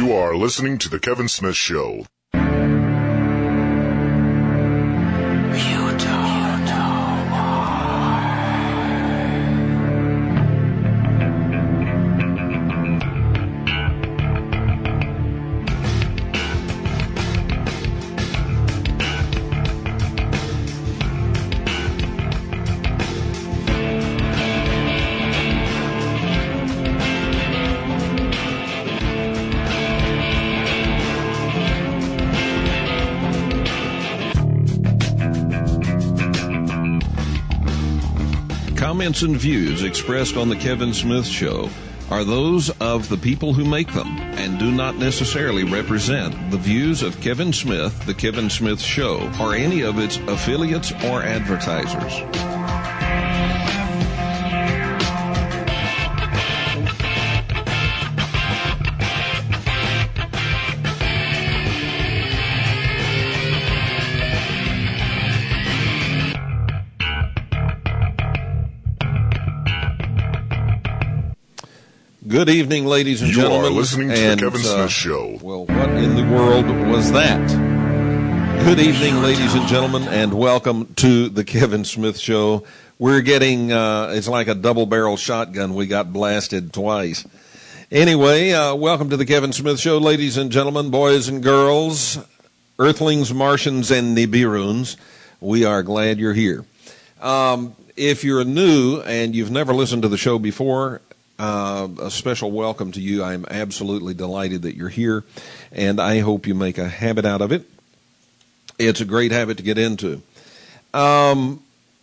You are listening to The Kevin Smith Show. Comments and views expressed on The Kevin Smith Show are those of the people who make them and do not necessarily represent the views of Kevin Smith, The Kevin Smith Show, or any of its affiliates or advertisers. Good evening, ladies and gentlemen. You are listening to The Kevin Smith Show. Well, what in the world was that? Good evening, ladies and gentlemen, and welcome to The Kevin Smith Show. We're getting, it's like a double-barrel shotgun. We got blasted twice. Anyway, welcome to The Kevin Smith Show, ladies and gentlemen, boys and girls, Earthlings, Martians, and Nibiruns. We are glad you're here. If you're new and you've never listened to the show before, a special welcome to you. I'm absolutely delighted that you're here, and I hope you make a habit out of it. It's a great habit to get into. You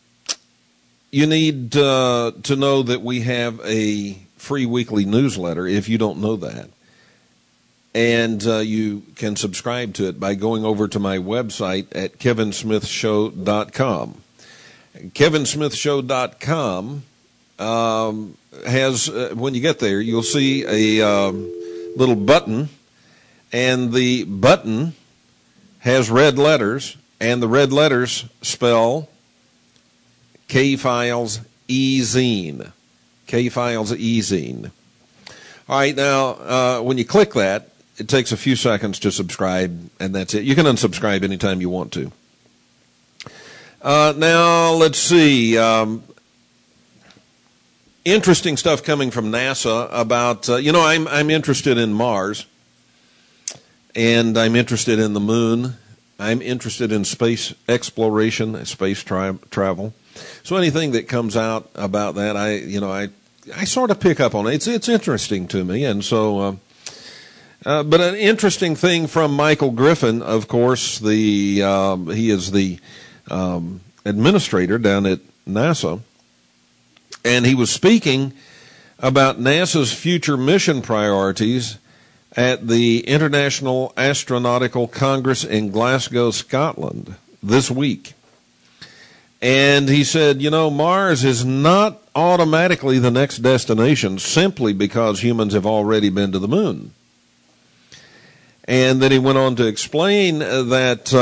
need to know that we have a free weekly newsletter, if you don't know that. And you can subscribe to it by going over to my website at kevinsmithshow.com. kevinsmithshow.com has, when you get there, you'll see a little button, and the button has red letters, and the red letters spell K-Files E-Zine. K-Files E-Zine. All right, now, when you click that, it takes a few seconds to subscribe, and that's it. You can unsubscribe anytime you want to. Now, let's see. Interesting stuff coming from NASA about, I'm interested in Mars, and I'm interested in the moon. I'm interested in space exploration, space travel. So anything that comes out about that, I sort of pick up on it. It's interesting to me, and so, but an interesting thing from Michael Griffin, of course, he is the administrator down at NASA. And he was speaking about NASA's future mission priorities at the International Astronautical Congress in Glasgow, Scotland, this week. And he said, Mars is not automatically the next destination simply because humans have already been to the moon. And then he went on to explain that,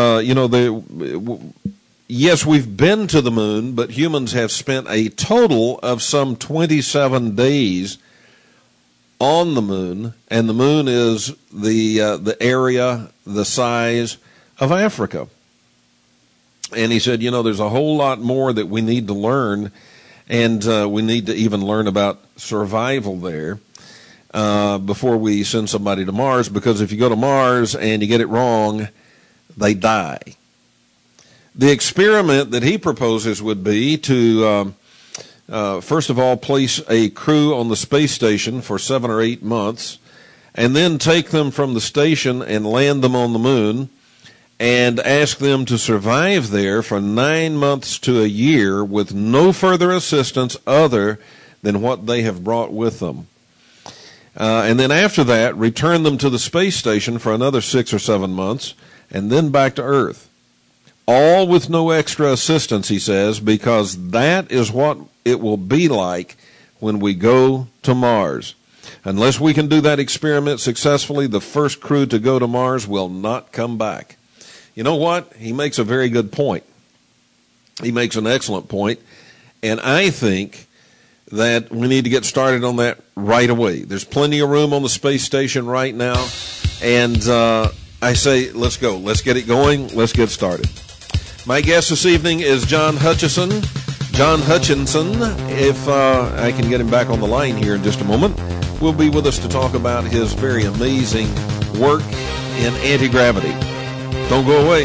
yes, we've been to the moon, but humans have spent a total of some 27 days on the moon, and the moon is the area, the size of Africa. And he said, there's a whole lot more that we need to learn, and we need to even learn about survival there before we send somebody to Mars, because if you go to Mars and you get it wrong, they die. The experiment that he proposes would be to, first of all, place a crew on the space station for 7 or 8 months, and then take them from the station and land them on the moon, and ask them to survive there for 9 months to a year with no further assistance other than what they have brought with them. And then after that, return them to the space station for another 6 or 7 months, and then back to Earth. All with no extra assistance, he says, because that is what it will be like when we go to Mars. Unless we can do that experiment successfully, the first crew to go to Mars will not come back. You know what? He makes a very good point. He makes an excellent point, and I think that we need to get started on that right away. There's plenty of room on the space station right now. And I say, let's go. Let's get it going. Let's get started. My guest this evening is John Hutchison. John Hutchinson, if I can get him back on the line here in just a moment, will be with us to talk about his very amazing work in anti-gravity. Don't go away.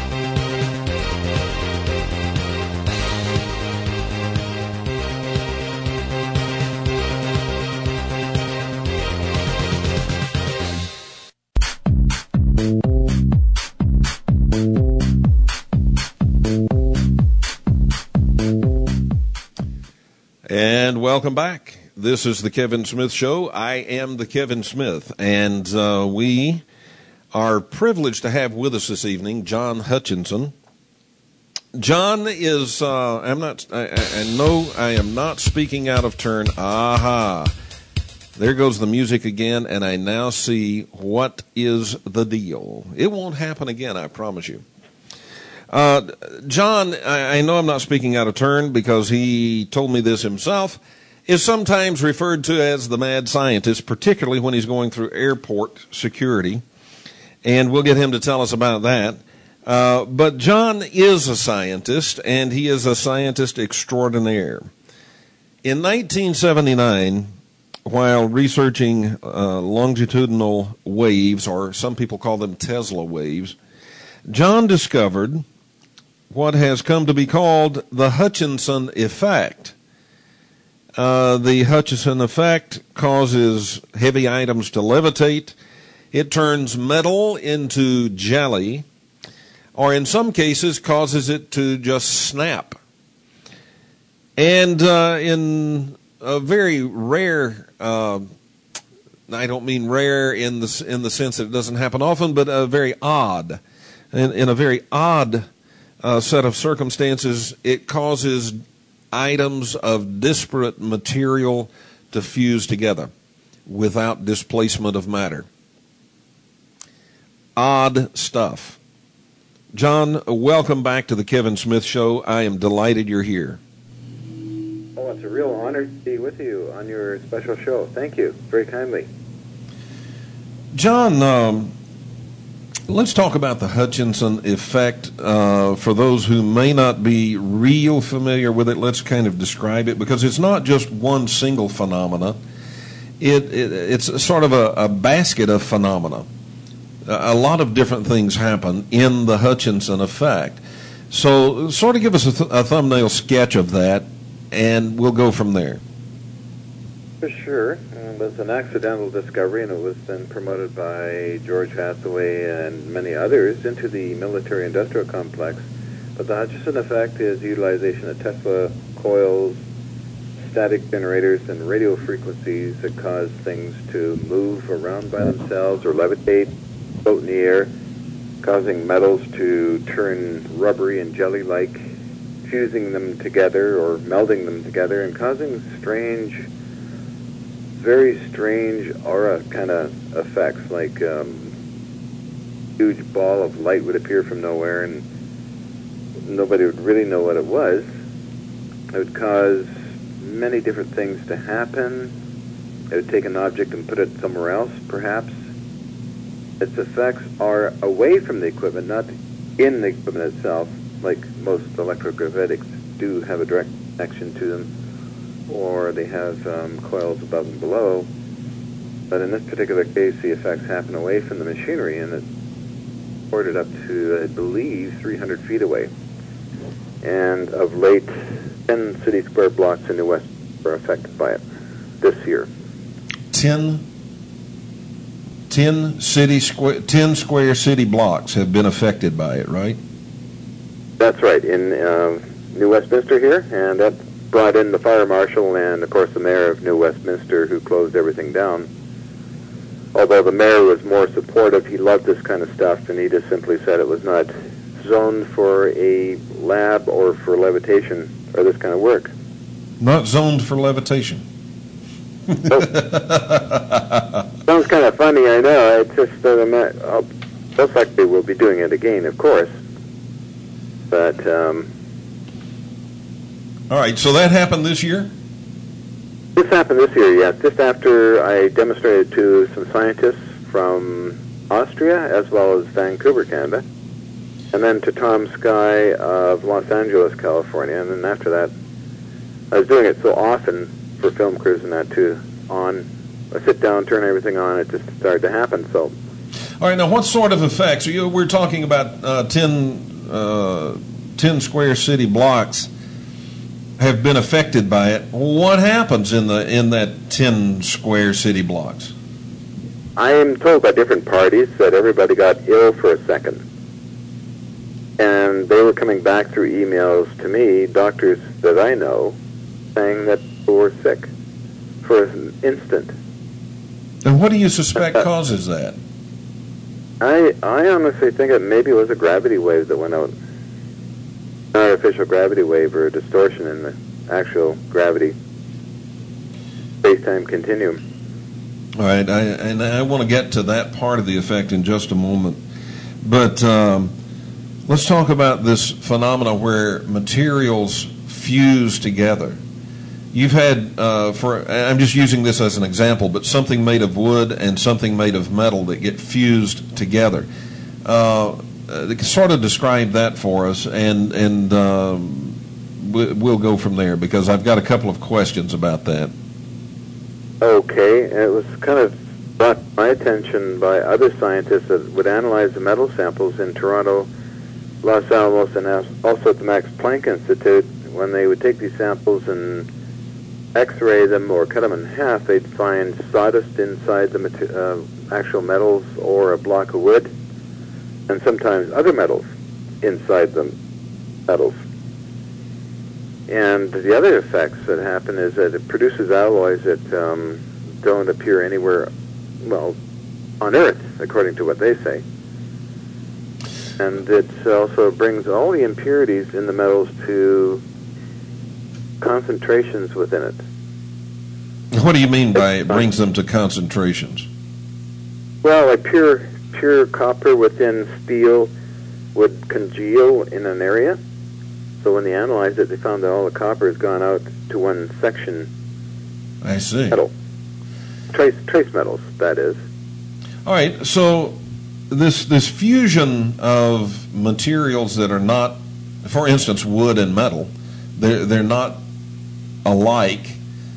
And welcome back. This is the Kevin Smith Show. I am the Kevin Smith, and we are privileged to have with us this evening John Hutchinson. John is, I know I am not speaking out of turn. Aha. There goes the music again, and I now see what is the deal. It won't happen again, I promise you. John, I know I'm not speaking out of turn because he told me this himself, is sometimes referred to as the mad scientist, particularly when he's going through airport security. And we'll get him to tell us about that. But John is a scientist, and he is a scientist extraordinaire. In 1979, while researching longitudinal waves, or some people call them Tesla waves, John discovered what has come to be called the Hutchinson effect. The Hutchinson effect causes heavy items to levitate. It turns metal into jelly, or in some cases causes it to just snap. And in a very rare, I don't mean rare in the sense that it doesn't happen often, but very odd. In a very odd set of circumstances, it causes items of disparate material to fuse together without displacement of matter. Odd stuff. John, welcome back to the Kevin Smith Show. I am delighted you're here. Oh, it's a real honor to be with you on your special show. Thank you very kindly. John, let's talk about the Hutchinson effect. For those who may not be real familiar with it, let's kind of describe it, because it's not just one single phenomena. It's sort of a basket of phenomena. A lot of different things happen in the Hutchinson effect. So sort of give us a thumbnail sketch of that, and we'll go from there. For sure. It was an accidental discovery, and it was then promoted by George Hathaway and many others into the military-industrial complex. But the Hutchinson effect is utilization of Tesla coils, static generators, and radio frequencies that cause things to move around by themselves or levitate, float in the air, causing metals to turn rubbery and jelly-like, fusing them together or melding them together, and causing strange, very strange aura kind of effects, like huge ball of light would appear from nowhere and nobody would really know what it was. It would cause many different things to happen. It would take an object and put it somewhere else, perhaps. Its effects are away from the equipment, not in the equipment itself, like most electrogravitics do have a direct connection to them, or they have coils above and below. But in this particular case, the effects happen away from the machinery, and it's reported up to, I believe, 300 feet away. And of late, 10 city square blocks in New West were affected by it this year. 10 square city blocks have been affected by it, right? That's right, in New Westminster here, and that brought in the fire marshal and, of course, the mayor of New Westminster, who closed everything down. Although the mayor was more supportive, he loved this kind of stuff, and he just simply said it was not zoned for a lab or for levitation or this kind of work. Not zoned for levitation. Nope. Sounds kind of funny, I know. It's just that most likely we'll be doing it again, of course. But all right, so that happened this year? This happened this year, yes. Just after I demonstrated to some scientists from Austria, as well as Vancouver, Canada, and then to Tom Sky of Los Angeles, California. And then after that, I was doing it so often for film crews and that too. I sit down, turn everything on, it just started to happen. So, all right. Now, what sort of effects? We're talking about 10 square city blocks have been affected by it. What happens in that 10 square city blocks? I am told by different parties that everybody got ill for a second. And they were coming back through emails to me, doctors that I know, saying that people were sick for an instant. And what do you suspect causes that? I honestly think it maybe was a gravity wave that went out. An artificial gravity wave or a distortion in the actual gravity space-time continuum. All right, I want to get to that part of the effect in just a moment. But let's talk about this phenomena where materials fuse together. You've had, I'm just using this as an example, but something made of wood and something made of metal that get fused together. Sort of describe that for us, and we'll go from there, because I've got a couple of questions about that. Okay, it was kind of brought to my attention by other scientists that would analyze the metal samples in Toronto, Los Alamos, and also at the Max Planck Institute. When they would take these samples and X-ray them or cut them in half, they'd find sawdust inside the actual metals or a block of wood, and sometimes other metals inside the metals. And the other effects that happen is that it produces alloys that don't appear anywhere, well, on Earth, according to what they say. And it also brings all the impurities in the metals to concentrations within it. What do you mean by it brings them to concentrations? Well, like pure copper within steel would congeal in an area. So when they analyzed it, they found that all the copper has gone out to one section. I see. Metal. Trace metals, that is. All right, so this fusion of materials that are not, for instance, wood and metal, they're not alike.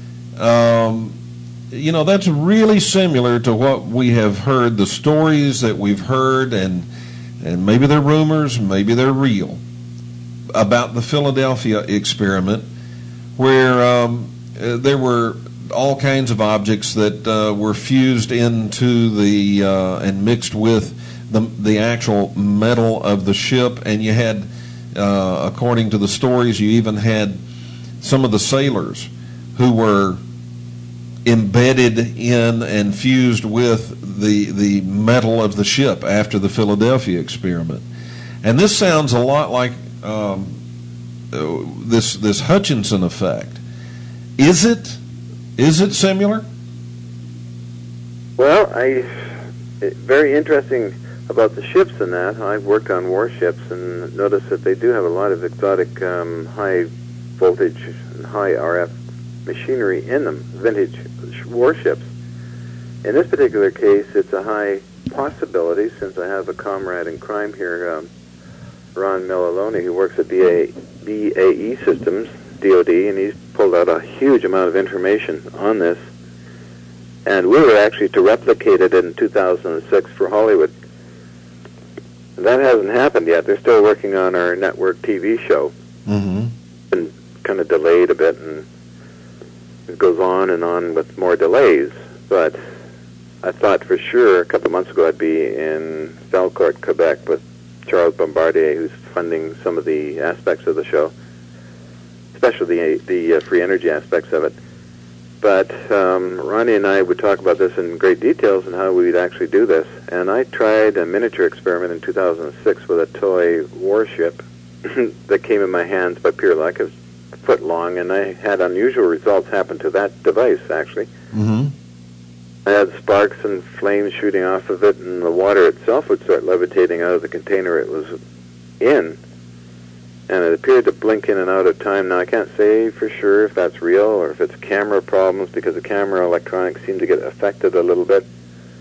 That's really similar to what we have heard, the stories that we've heard, and maybe they're rumors, maybe they're real, about the Philadelphia experiment, where there were all kinds of objects that were fused into the and mixed with the actual metal of the ship, and you had, according to the stories, you even had some of the sailors who were embedded in and fused with the metal of the ship after the Philadelphia experiment. And this sounds a lot like this Hutchinson effect. Is it similar? Well, very interesting about the ships and that. I've worked on warships and noticed that they do have a lot of exotic high voltage and high RF machinery in them, vintage warships. In this particular case, it's a high possibility, since I have a comrade in crime here, Ron Millalone, who works at BAE Systems, DOD, and he's pulled out a huge amount of information on this. And we were actually to replicate it in 2006 for Hollywood. That hasn't happened yet. They're still working on our network TV show. Mm-hmm. And kind of delayed a bit, and it goes on and on with more delays. But I thought for sure a couple of months ago I'd be in Valcourt, Quebec, with Charles Bombardier, who's funding some of the aspects of the show, especially the free energy aspects of it. But Ronnie and I would talk about this in great details and how we'd actually do this. And I tried a miniature experiment in 2006 with a toy warship that came in my hands by pure luck. It was a foot long, and I had unusual results happen to that device, actually. Mm-hmm. I had sparks and flames shooting off of it, and the water itself would start levitating out of the container it was in. And it appeared to blink in and out of time. Now, I can't say for sure if that's real or if it's camera problems, because the camera electronics seem to get affected a little bit.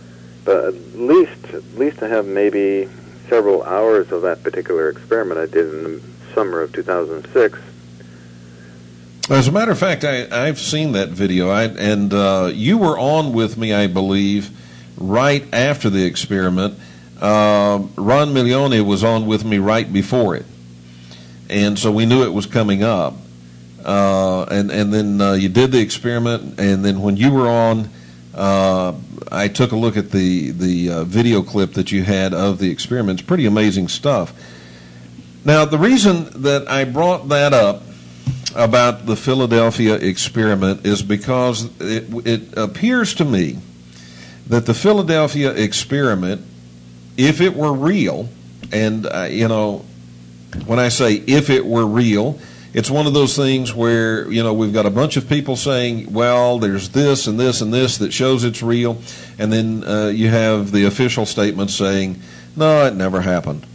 But at least I have maybe several hours of that particular experiment I did in the summer of 2006. As a matter of fact, I've seen that video, and you were on with me, I believe, right after the experiment. Ron Milione was on with me right before it, and so we knew it was coming up. And then you did the experiment, and then when you were on, I took a look at the video clip that you had of the experiment. It's pretty amazing stuff. Now, the reason that I brought that up about the Philadelphia experiment is because it appears to me that the Philadelphia experiment, if it were real, and when I say if it were real, it's one of those things where, we've got a bunch of people saying, well, there's this and this and this that shows it's real, and then you have the official statement saying, no, it never happened.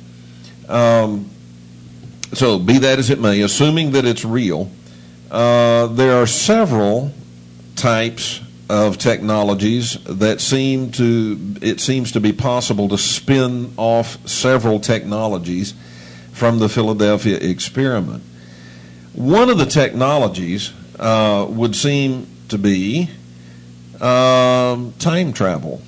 So be that as it may, assuming that it's real, there are several types of technologies that it seems to be possible to spin off several technologies from the Philadelphia experiment. One of the technologies would seem to be time travel.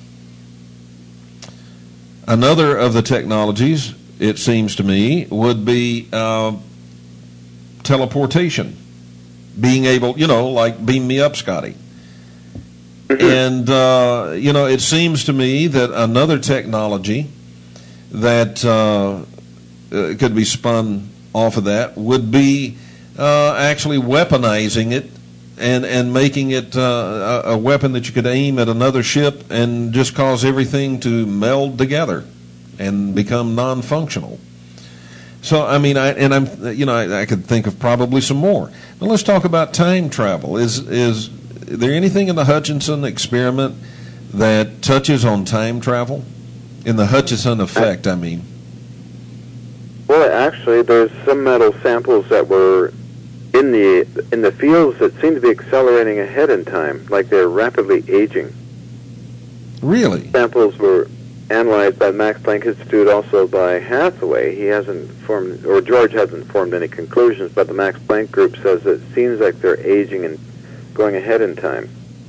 Another of the technologies, it seems to me, would be teleportation. Being able, like beam me up, Scotty. And, it seems to me that another technology that could be spun off of that would be actually weaponizing it and making it a weapon that you could aim at another ship and just cause everything to meld together and become non-functional. So, I mean, I could think of probably some more. Now, let's talk about time travel. Is there anything in the Hutchinson experiment that touches on time travel? In the Hutchinson effect, I mean. Well, actually, there's some metal samples that were in the fields that seem to be accelerating ahead in time, like they're rapidly aging. Really? Samples were analyzed by the Max Planck Institute, also by Hathaway. George hasn't formed any conclusions, but the Max Planck group says it seems like they're aging and going ahead in time.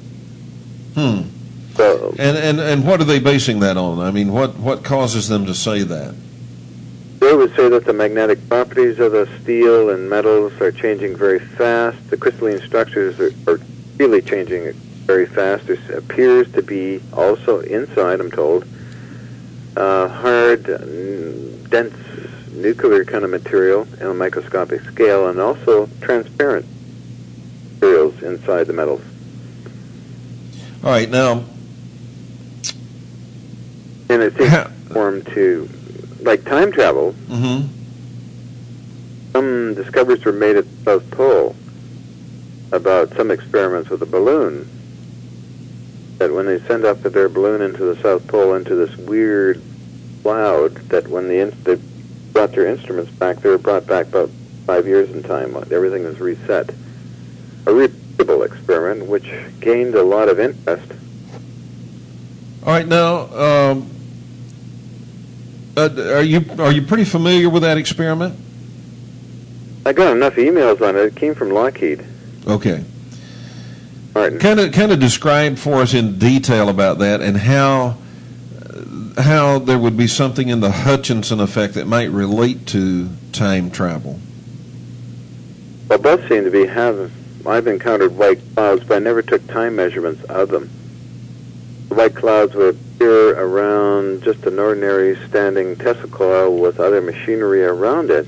So, and what are they basing that on? I mean, what causes them to say that? They would say that the magnetic properties of the steel and metals are changing very fast. The crystalline structures are really changing very fast. There appears to be also inside, I'm told, hard, dense nuclear kind of material on a microscopic scale, and also transparent materials inside the metals. All right, now... And it seems to form to... Like time travel, some discoveries were made at the South Pole about some experiments with a balloon, that when they send up their balloon into the South Pole, into this weird cloud, that when they brought their instruments back, they were brought back about 5 years in time. Everything was reset. A repeatable experiment, which gained a lot of interest. All right, now... Are you pretty familiar with that experiment? I got enough emails on it. It came from Lockheed. Okay. Martin. Kind of describe for us in detail about that and how there would be something in the Hutchinson effect that might relate to time travel. Well, both seem to be I've encountered white clouds, but I never took time measurements of them. The white clouds would appear around just an ordinary standing Tesla coil with other machinery around it.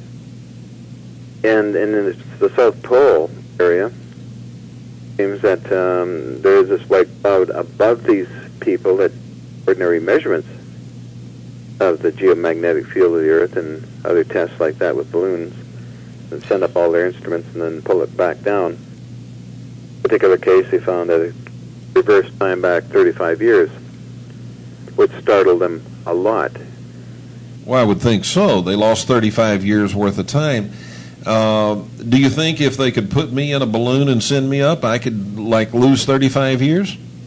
And in the South Pole area, it seems that there is this white cloud above these people that ordinary measurements of the geomagnetic field of the Earth and other tests like that with balloons, and send up all their instruments and then pull it back down. In this particular case, they found that it reversed time back 35 years, which startled them a lot. Well, I would think so. They lost 35 years worth of time. Do you think if they could put me in a balloon and send me up, I could lose 35 years?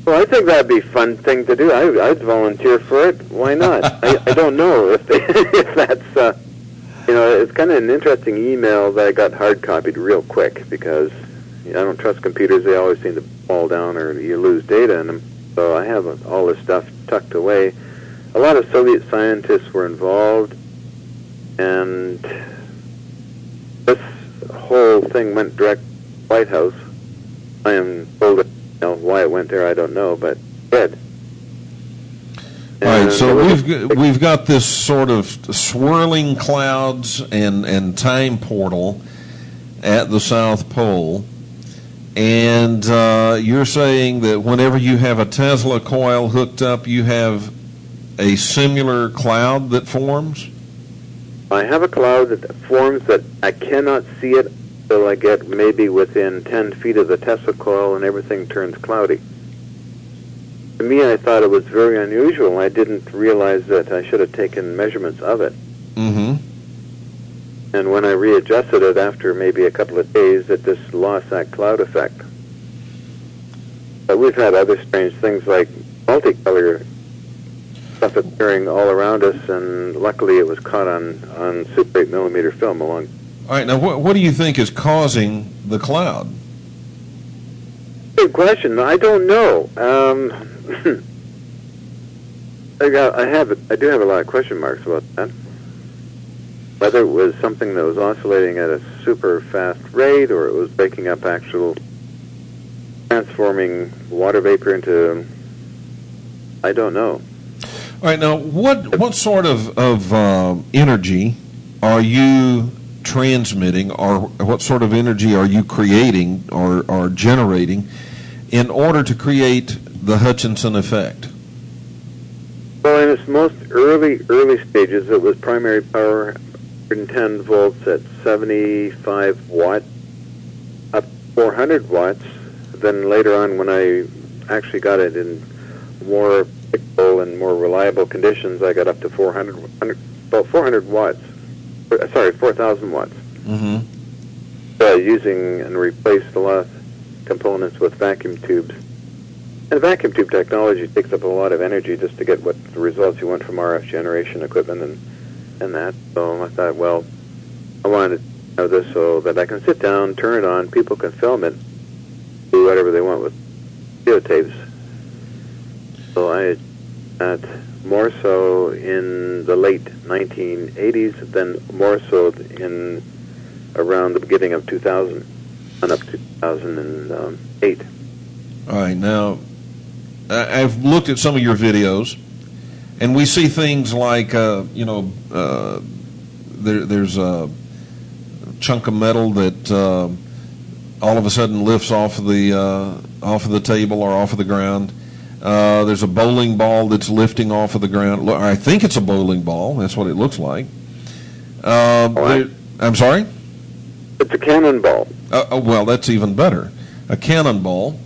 Well, I think that'd be a fun thing to do. I'd volunteer for it. Why not? I don't know if that's, it's kind of an interesting email that I got hard copied real quick because I don't trust computers. They always seem to fall down or you lose data in them. So I have all this stuff tucked away. A lot of Soviet scientists were involved, and this whole thing went direct to the White House. I am told that, why it went there, I don't know, but it did. All right, so we've got this sort of swirling clouds and time portal at the South Pole, and you're saying that whenever you have a Tesla coil hooked up, you have a similar cloud that forms? I have a cloud that forms that I cannot see it until I get maybe within 10 feet of the Tesla coil and everything turns cloudy. To me, I thought it was very unusual. I didn't realize that I should have taken measurements of it. Mm-hmm. And when I readjusted it after maybe a couple of days, it just lost that cloud effect. But we've had other strange things like multicolor stuff appearing all around us, and luckily it was caught on Super 8mm film along. All right, now what do you think is causing the cloud? Good question. I don't know. I do have a lot of question marks about that. Whether it was something that was oscillating at a super fast rate, or it was breaking up actual transforming water vapor into, I don't know. All right, now what sort of energy are you transmitting, or what sort of energy are you creating or generating in order to create the Hutchinson effect? Well, in its most early stages, it was primary power, 110 volts at 75 watts, up 400 watts. Then later on, when I actually got it in more predictable and more reliable conditions, I got up to 400 watts. Sorry, 4,000 watts. Mm-hmm. Using and replaced a lot of components with vacuum tubes. And vacuum tube technology takes up a lot of energy just to get what the results you want from RF generation equipment and that. So I thought, well, I wanted to have this so that I can sit down, turn it on, people can film it, do whatever they want with videotapes. So I more so in the late 1980s, then more so in around the beginning of 2000 and up to 2008. All right, now I've looked at some of your videos, and we see things like there's a chunk of metal that all of a sudden lifts off of the table or off of the ground. There's a bowling ball that's lifting off of the ground. I think it's a bowling ball. That's what it looks like. I'm sorry? It's a cannonball. Well, that's even better. A cannonball.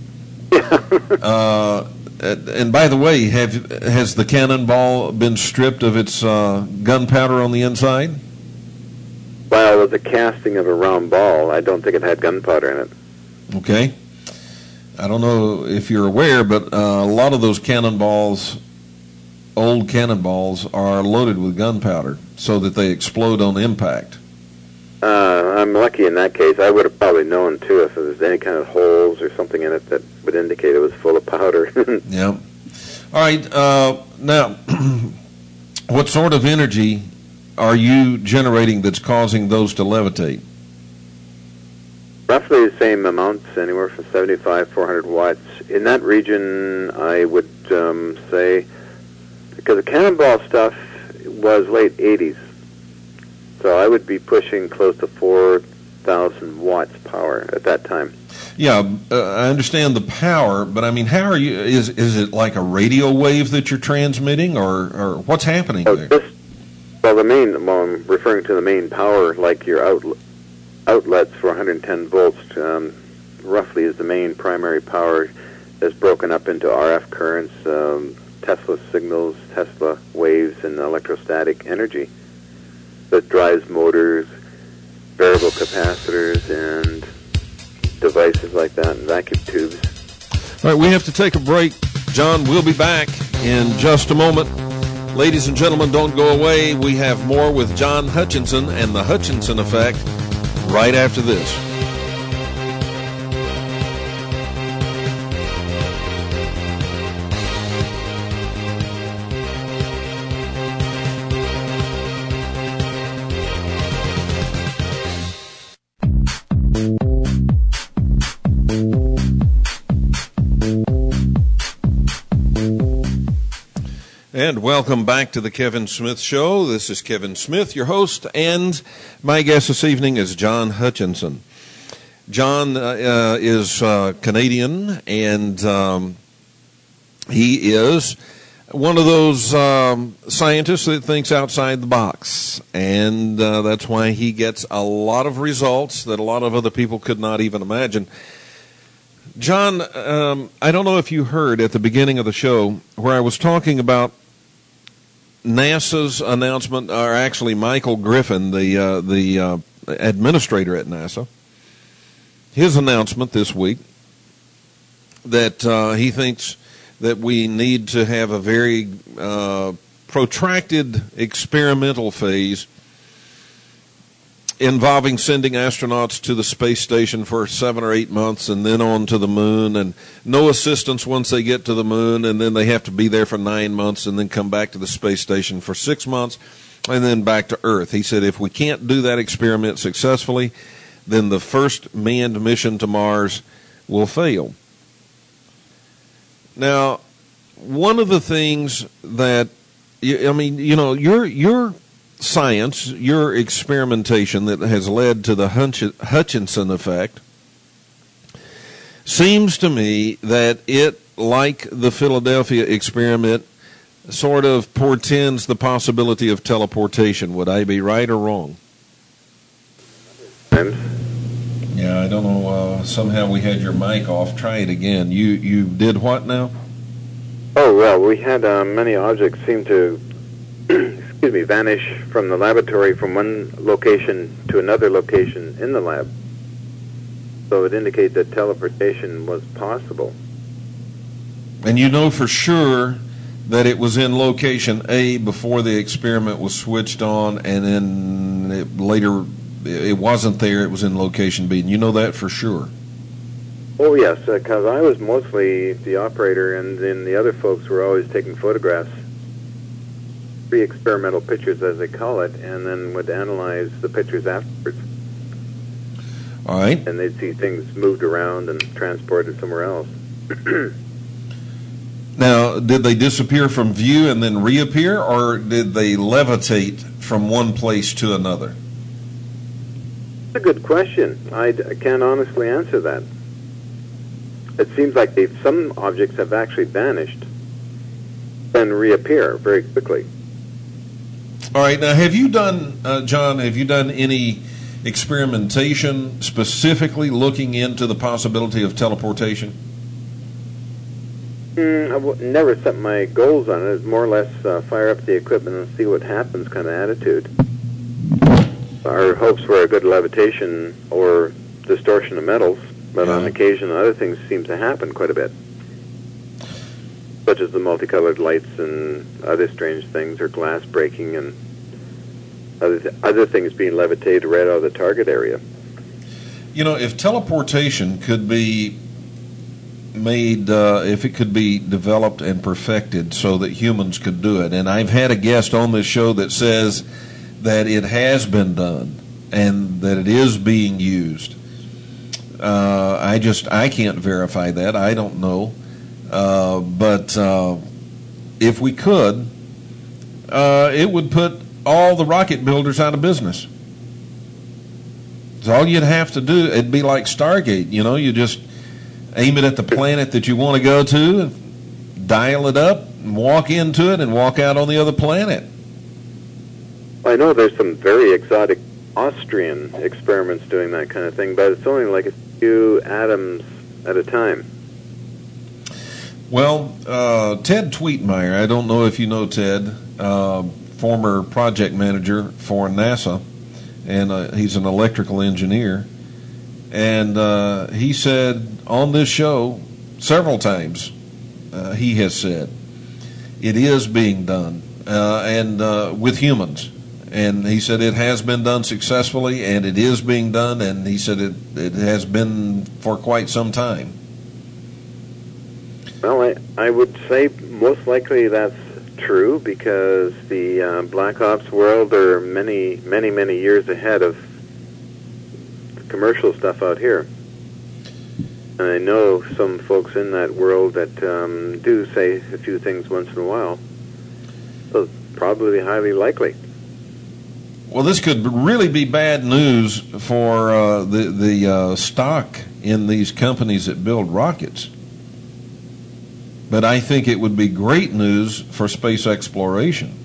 And by the way, has the cannonball been stripped of its gunpowder on the inside? Well, it was a casting of a round ball. I don't think it had gunpowder in it. Okay. I don't know if you're aware, but a lot of those cannonballs, old cannonballs, are loaded with gunpowder so that they explode on impact. I'm lucky in that case. I would have probably known, too, if there was any kind of holes or something in it that would indicate it was full of powder. Yeah. All right. Now, what sort of energy are you generating that's causing those to levitate? Roughly the same amounts, anywhere from 75, 400 watts. In that region, I would say, because the cannonball stuff was late 80s, so I would be pushing close to 4,000 watts power at that time. Yeah, I understand the power, but I mean, how are you? Is it like a radio wave that you're transmitting, or what's happening there? I'm referring to the main power, like your outlets for 110 volts, roughly is the main primary power that's broken up into RF currents, Tesla signals, Tesla waves, and electrostatic energy that drives motors, variable capacitors, and devices like that, and vacuum tubes. All right, we have to take a break. John, we'll be back in just a moment. Ladies and gentlemen, don't go away. We have more with John Hutchinson and the Hutchinson Effect right after this. And welcome back to the Kevin Smith Show. This is Kevin Smith, your host, and my guest this evening is John Hutchinson. John is Canadian, and he is one of those scientists that thinks outside the box, and that's why he gets a lot of results that a lot of other people could not even imagine. John, I don't know if you heard at the beginning of the show where I was talking about NASA's announcement, or actually Michael Griffin, the administrator at NASA, his announcement this week that he thinks that we need to have a very protracted experimental phase involving sending astronauts to the space station for 7 or 8 months and then on to the moon, and no assistance once they get to the moon, and then they have to be there for 9 months and then come back to the space station for 6 months and then back to Earth. He said if we can't do that experiment successfully, then the first manned mission to Mars will fail. Now, one of the things that, your science, your experimentation that has led to the Hutchinson effect, seems to me that it, like the Philadelphia experiment, sort of portends the possibility of teleportation. Would I be right or wrong? Yeah, I don't know. Somehow we had your mic off. Try it again. You did what now? Oh, well, we had many objects seem to vanish from the laboratory from one location to another location in the lab. So it indicates that teleportation was possible. And you know for sure that it was in location A before the experiment was switched on, and then later it wasn't there, it was in location B. And you know that for sure? Oh, yes, because I was mostly the operator, and then the other folks were always taking photographs, pre-experimental pictures as they call it, and then would analyze the pictures afterwards. All right. And they'd see things moved around and transported somewhere else. Now, did they disappear from view and then reappear, or did they levitate from one place to another? That's a good question. I can't honestly answer that. It seems like some objects have actually vanished, then reappear very quickly. All right. Now, have you done, John, have you done any experimentation specifically looking into the possibility of teleportation? I never set my goals on it. It's more or less fire up the equipment and see what happens kind of attitude. Our hopes were a good levitation or distortion of metals, but on occasion other things seem to happen quite a bit, such as the multicolored lights and other strange things, or glass breaking and other things being levitated right out of the target area. You know, if teleportation could be made, if it could be developed and perfected so that humans could do it, and I've had a guest on this show that says that it has been done and that it is being used. I can't verify that. I don't know. But if we could, it would put all the rocket builders out of business. It's all you'd have to do. It'd be like Stargate. You know, you just aim it at the planet that you want to go to and dial it up and walk into it and walk out on the other planet. I know there's some very exotic Austrian experiments doing that kind of thing, but it's only like a few atoms at a time. Well, Ted Tweetmeyer, I don't know if you know Ted, former project manager for NASA, and he's an electrical engineer, and he said on this show several times he has said it is being done, and with humans. And he said it has been done successfully, and it is being done, and he said it has been for quite some time. Well, I would say most likely that's true, because the Black Ops world are many, many, many years ahead of the commercial stuff out here. And I know some folks in that world that do say a few things once in a while. So it's probably highly likely. Well, this could really be bad news for the stock in these companies that build rockets. But I think it would be great news for space exploration.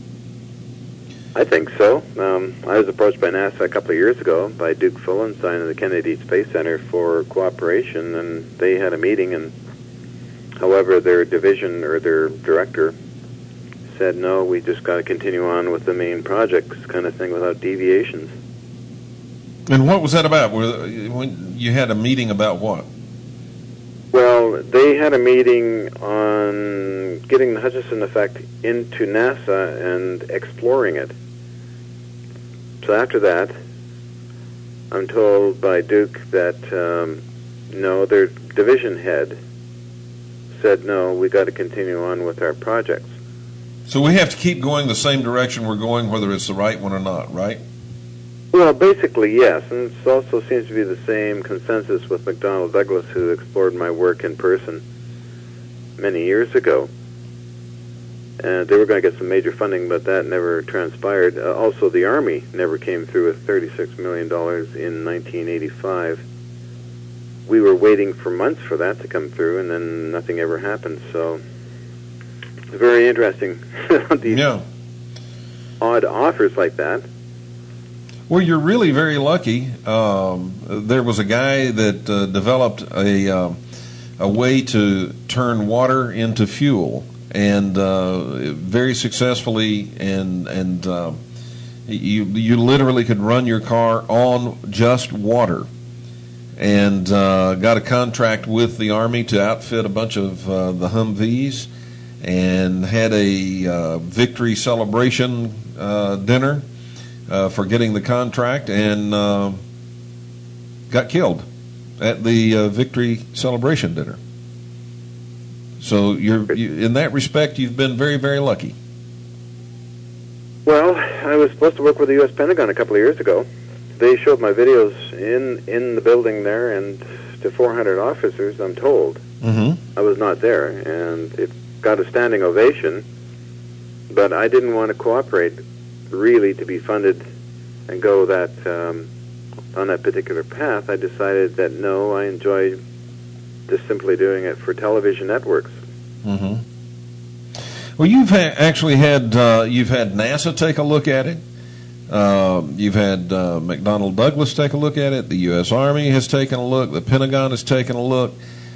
I think so. I was approached by NASA a couple of years ago by Duke Fullenstein of the Kennedy Space Center for cooperation, and they had a meeting, and however their division or their director said, no, we just got to continue on with the main projects kind of thing without deviations. And what was that about? When you had a meeting about what? Well, they had a meeting on getting the Hutchinson effect into NASA and exploring it. So after that, I'm told by Duke that, no, their division head said, no, we got to continue on with our projects. So we have to keep going the same direction we're going, whether it's the right one or not, right? Well, basically, yes. And it also seems to be the same consensus with McDonnell Douglas, who explored my work in person many years ago. And they were going to get some major funding, but that never transpired. Also, the Army never came through with $36 million in 1985. We were waiting for months for that to come through, and then nothing ever happened. So it's very interesting, these odd offers like that. Well, you're really very lucky. There was a guy that developed a way to turn water into fuel, and very successfully. And you literally could run your car on just water, and got a contract with the Army to outfit a bunch of the Humvees, and had a victory celebration dinner. For getting the contract, and got killed at the victory celebration dinner. So in that respect, you've been very, very lucky. Well, I was supposed to work with the U.S. Pentagon a couple of years ago. They showed my videos in the building there, and to 400 officers, I'm told. Mm-hmm. I was not there, and it got a standing ovation, but I didn't want to cooperate really to be funded and go that on that particular path. I decided that no, I enjoy just simply doing it for television networks. Mm-hmm. Well, you've actually had you've had NASA take a look at it. You've had McDonnell Douglas take a look at it. The U.S. Army has taken a look. The Pentagon has taken a look.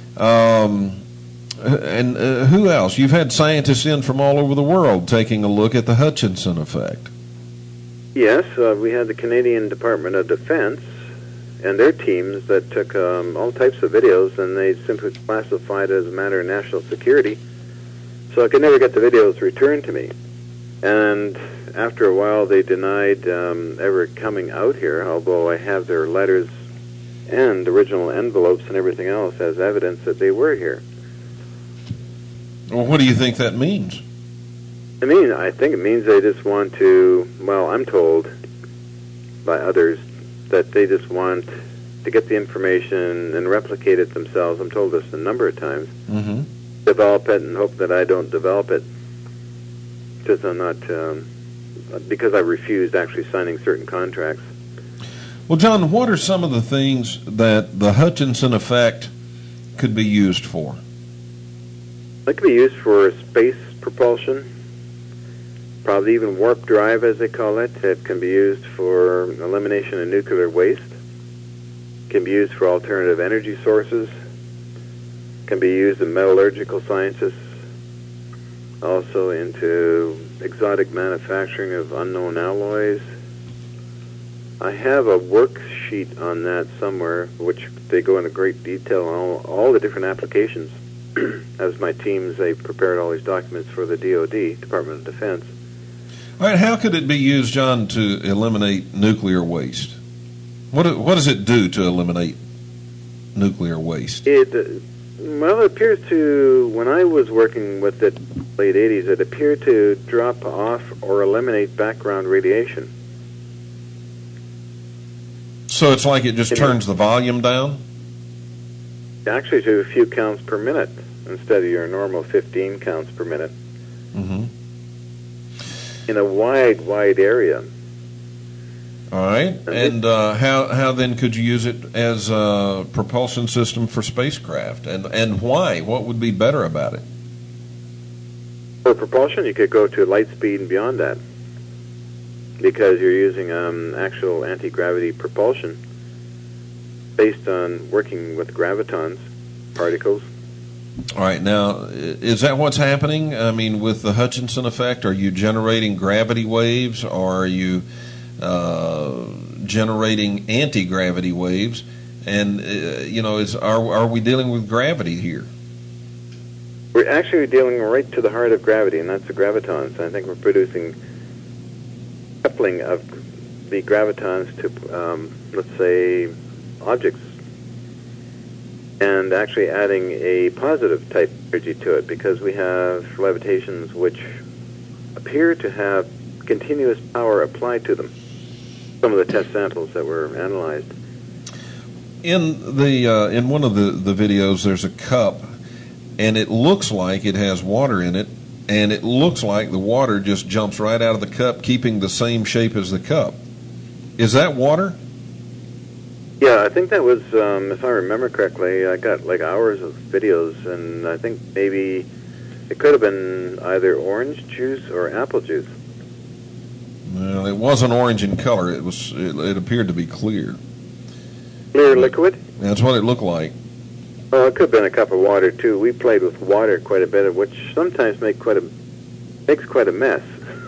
And who else? You've had scientists in from all over the world taking a look at the Hutchinson effect. Yes, we had the Canadian Department of Defense and their teams that took all types of videos, and they simply classified it as a matter of national security. So I could never get the videos returned to me. And after a while, they denied ever coming out here, although I have their letters and original envelopes and everything else as evidence that they were here. Well, what do you think that means? I think it means they just want to, well, I'm told by others that they just want to get the information and replicate it themselves. I'm told this a number of times. Mm-hmm. Develop it and hope that I don't develop it, because I'm not, because I refused actually signing certain contracts. Well, John, what are some of the things that the Hutchinson effect could be used for? It could be used for space propulsion, probably even warp drive, as they call it. It can be used for elimination of nuclear waste. It can be used for alternative energy sources. It can be used in metallurgical sciences, also into exotic manufacturing of unknown alloys. I have a worksheet on that somewhere, which they go into great detail on all the different applications. As my teams, they prepared all these documents for the DoD, Department of Defense. All right, how could it be used, John, to eliminate nuclear waste? What does it do to eliminate nuclear waste? Well, it appears to, when I was working with it late 80s, it appeared to drop off or eliminate background radiation. So it's like it just turns the volume down? Actually, to a few counts per minute instead of your normal 15 counts per minute. Mm-hmm. In a wide area. All right. And how then could you use it as a propulsion system for spacecraft? And why? What would be better about it? For propulsion, you could go to light speed and beyond that, because you're using actual anti-gravity propulsion based on working with gravitons, particles. All right. Now, is that what's happening? I mean, with the Hutchinson effect, are you generating gravity waves, or are you generating anti-gravity waves? And, are we dealing with gravity here? We're actually dealing right to the heart of gravity, and that's the gravitons. I think we're producing coupling of the gravitons to, let's say, objects, and actually adding a positive type energy to it, because we have levitations which appear to have continuous power applied to them. Some of the test samples that were analyzed. In one of the videos, there's a cup, and it looks like it has water in it, and it looks like the water just jumps right out of the cup, keeping the same shape as the cup. Is that water? Yeah, I think that was, if I remember correctly, I got like hours of videos, and I think maybe it could have been either orange juice or apple juice. Well, it wasn't orange in color. It appeared to be clear. Clear liquid? That's what it looked like. Oh, it could have been a cup of water too. We played with water quite a bit, which sometimes makes quite a mess.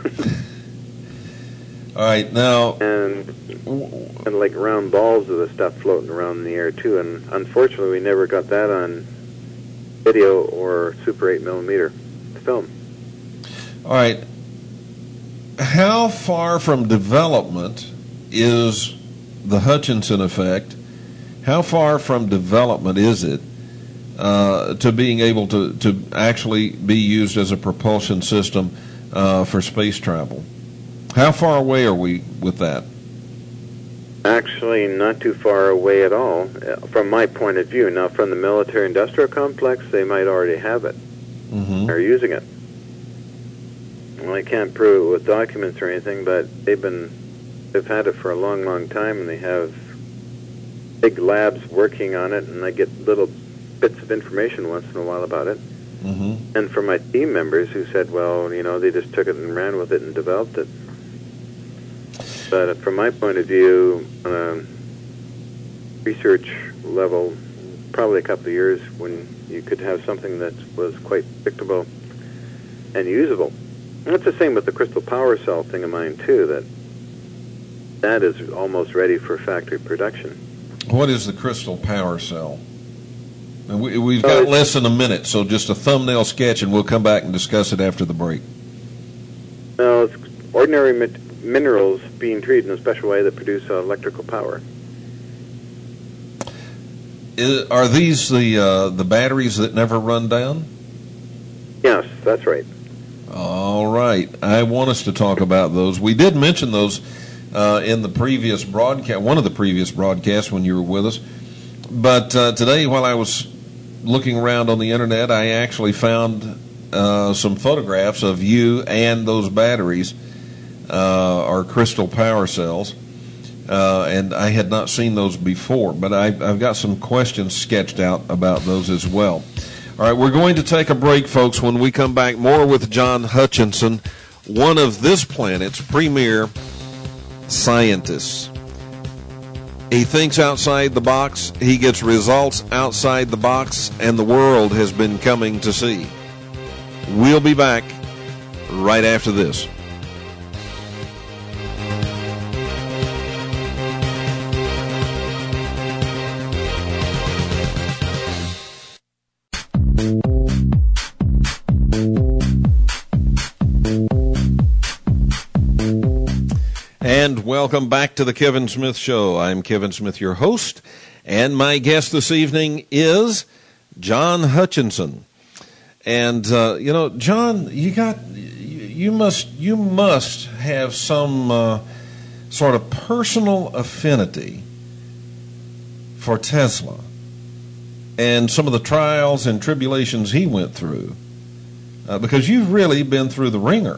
All right, now, and like round balls of the stuff floating around in the air too. And unfortunately, we never got that on video or Super 8mm film. All right. How far from development is the Hutchinson effect? How far from development is it to being able to actually be used as a propulsion system for space travel? How far away are we with that? Actually, not too far away at all, from my point of view. Now, from the military-industrial complex, they might already have it. Mm-hmm. They're using it. Well, I can't prove it with documents or anything, but they've had it for a long, long time, and they have big labs working on it, and I get little bits of information once in a while about it. Mm-hmm. And from my team members who said, well, they just took it and ran with it and developed it. But from my point of view, on a research level, probably a couple of years when you could have something that was quite predictable and usable. And it's the same with the crystal power cell thing of mine, too, that is almost ready for factory production. What is the crystal power cell? And we've got less than a minute, so just a thumbnail sketch, and we'll come back and discuss it after the break. No, it's ordinary minerals being treated in a special way that produce electrical power. Are these the batteries that never run down? Yes, that's right. All right. I want us to talk about those. We did mention those in the previous broadcast, one of the previous broadcasts when you were with us. But today, while I was looking around on the internet, I actually found some photographs of you and those batteries, or crystal power cells, and I had not seen those before, but I've got some questions sketched out about those as well. All right, we're going to take a break, folks. When we come back, more with John Hutchinson, one of this planet's premier scientists. He thinks outside the box, he gets results outside the box, and the world has been coming to see. We'll be back right after this. And welcome back to the Kevin Smith Show. I'm Kevin Smith, your host, and my guest this evening is John Hutchinson. And John, you must have some sort of personal affinity for Tesla and some of the trials and tribulations he went through, because you've really been through the ringer.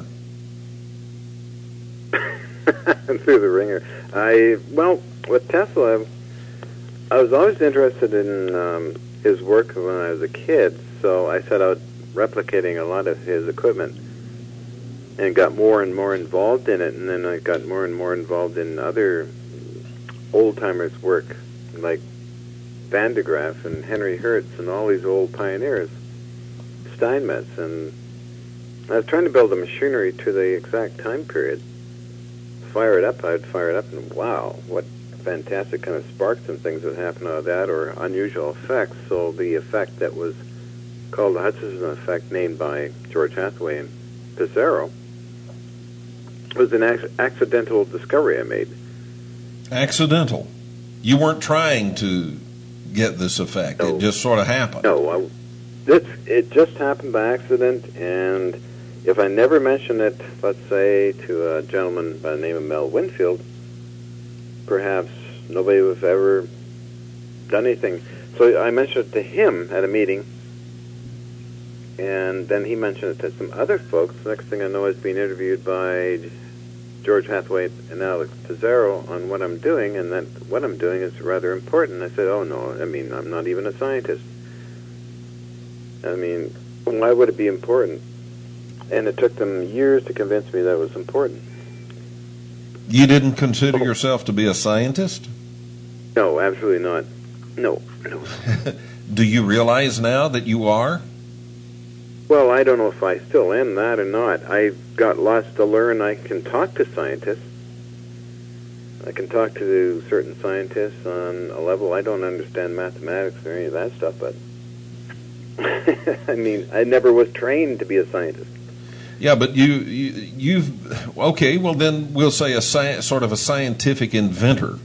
Through the ringer. With Tesla, I was always interested in his work when I was a kid, so I set out replicating a lot of his equipment and got more and more involved in it, and then I got more and more involved in other old-timers' work, like Van de Graaff and Henry Hertz and all these old pioneers, Steinmetz, and I was trying to build a machinery to the exact time period. Fire it up, I'd fire it up, and wow, what fantastic kind of sparks and things would happen out of that, or unusual effects. So the effect that was called the Hutchinson effect, named by George Hathaway and Pizarro, was an accidental discovery I made. Accidental? You weren't trying to get this effect. No. It just sort of happened. No, it just happened by accident, and if I never mention it, let's say, to a gentleman by the name of Mel Winfield, perhaps nobody would have ever done anything. So I mentioned it to him at a meeting, and then he mentioned it to some other folks. The next thing I know, I was being interviewed by George Hathaway and Alex Pizarro on what I'm doing, and that what I'm doing is rather important. I said, oh, no, I'm not even a scientist. Why would it be important? And it took them years to convince me that it was important. You didn't consider yourself to be a scientist? No, absolutely not. No. Do you realize now that you are? Well, I don't know if I still am that or not. I've got lots to learn. I can talk to scientists. I can talk to certain scientists on a level. I don't understand mathematics or any of that stuff, but I never was trained to be a scientist. Yeah, but you've okay. Well, then we'll say sort of a scientific inventor.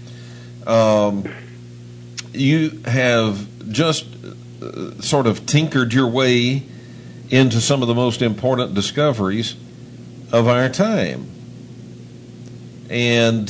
You have just sort of tinkered your way into some of the most important discoveries of our time, and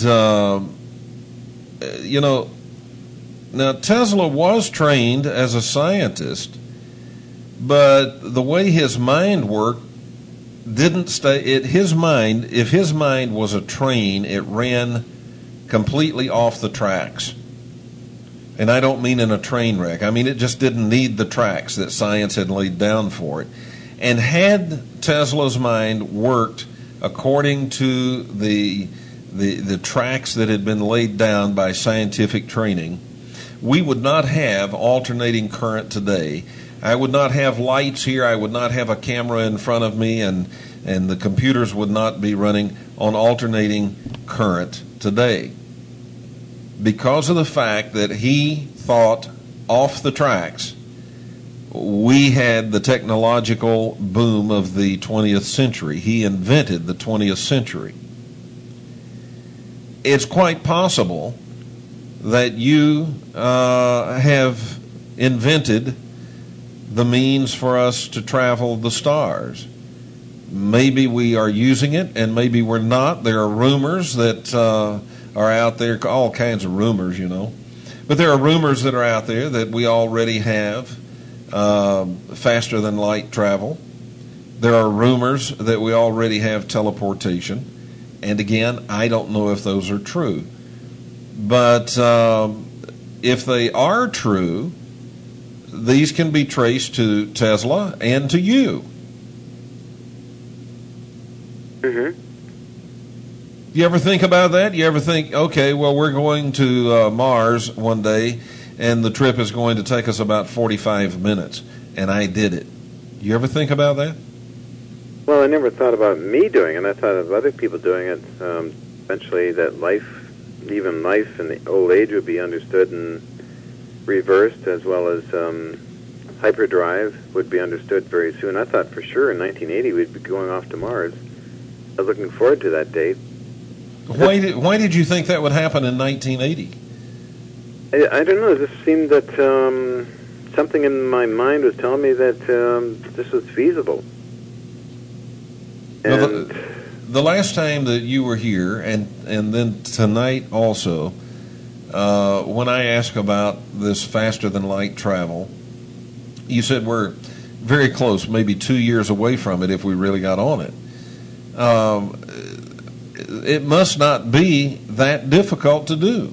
now Tesla was trained as a scientist, but the way his mind worked didn't stay. If his mind was a train, it ran completely off the tracks. And I don't mean in a train wreck. I mean it just didn't need the tracks that science had laid down for it. And had Tesla's mind worked according to the tracks that had been laid down by scientific training, we would not have alternating current today. I would not have lights here. I would not have a camera in front of me, and the computers would not be running on alternating current today. Because of the fact that he thought off the tracks, we had the technological boom of the 20th century. He invented the 20th century. It's quite possible that you have invented the means for us to travel the stars. Maybe we are using it, and maybe we're not. There are rumors that are out there, all kinds of rumors, But there are rumors that are out there that we already have faster than light travel. There are rumors that we already have teleportation. And again, I don't know if those are true. But if they are true, these can be traced to Tesla and to you. Mm-hmm. You ever think about that? You ever think, okay, well, we're going to Mars one day, and the trip is going to take us about 45 minutes, and I did it. You ever think about that? Well, I never thought about me doing it. I thought of other people doing it. Eventually, that life, even life in the old age, would be understood and reversed, as well as hyperdrive would be understood very soon. I thought for sure in 1980 we'd be going off to Mars. I was looking forward to that date. Why did you think that would happen in 1980? I don't know. It just seemed that something in my mind was telling me that this was feasible. And well, the last time that you were here, and then tonight also, when I asked about this faster-than-light travel, you said we're very close, maybe 2 years away from it if we really got on it. It must not be that difficult to do.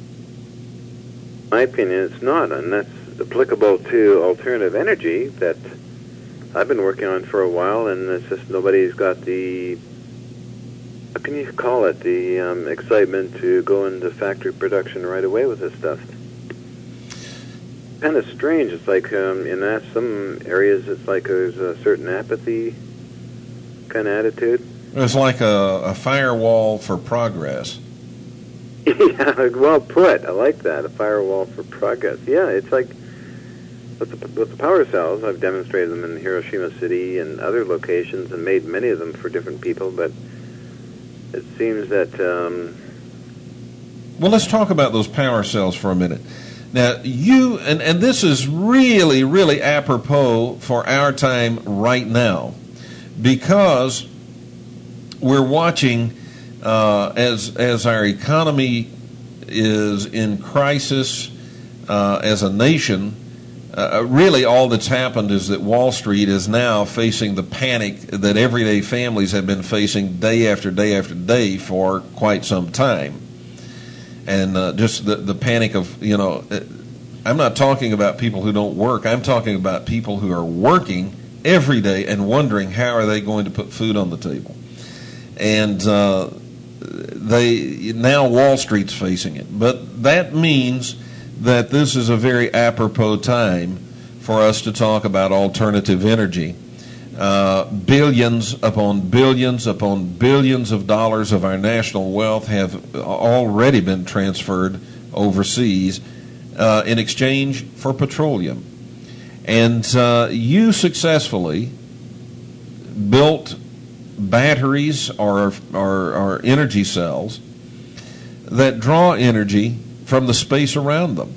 In my opinion, it's not, and that's applicable to alternative energy that I've been working on for a while, and it's just nobody's got the, what can you call it, the excitement to go into factory production right away with this stuff. Kind of strange. It's like in some areas, it's like there's a certain apathy kind of attitude. It's like a firewall for progress. Yeah, well put. I like that, a firewall for progress. Yeah, it's like with the power cells, I've demonstrated them in Hiroshima City and other locations and made many of them for different people, but it seems that... Well, let's talk about those power cells for a minute. Now, you, and this is really, really apropos for our time right now, because we're watching as our economy is in crisis as a nation. Really all that's happened is that Wall Street is now facing the panic that everyday families have been facing day after day after day for quite some time. And just the panic of, I'm not talking about people who don't work. I'm talking about people who are working every day and wondering how are they going to put food on the table. And now Wall Street's facing it. But that means that this is a very apropos time for us to talk about alternative energy. Billions upon billions upon billions of dollars of our national wealth have already been transferred overseas in exchange for petroleum. And you successfully built batteries or energy cells that draw energy from the space around them.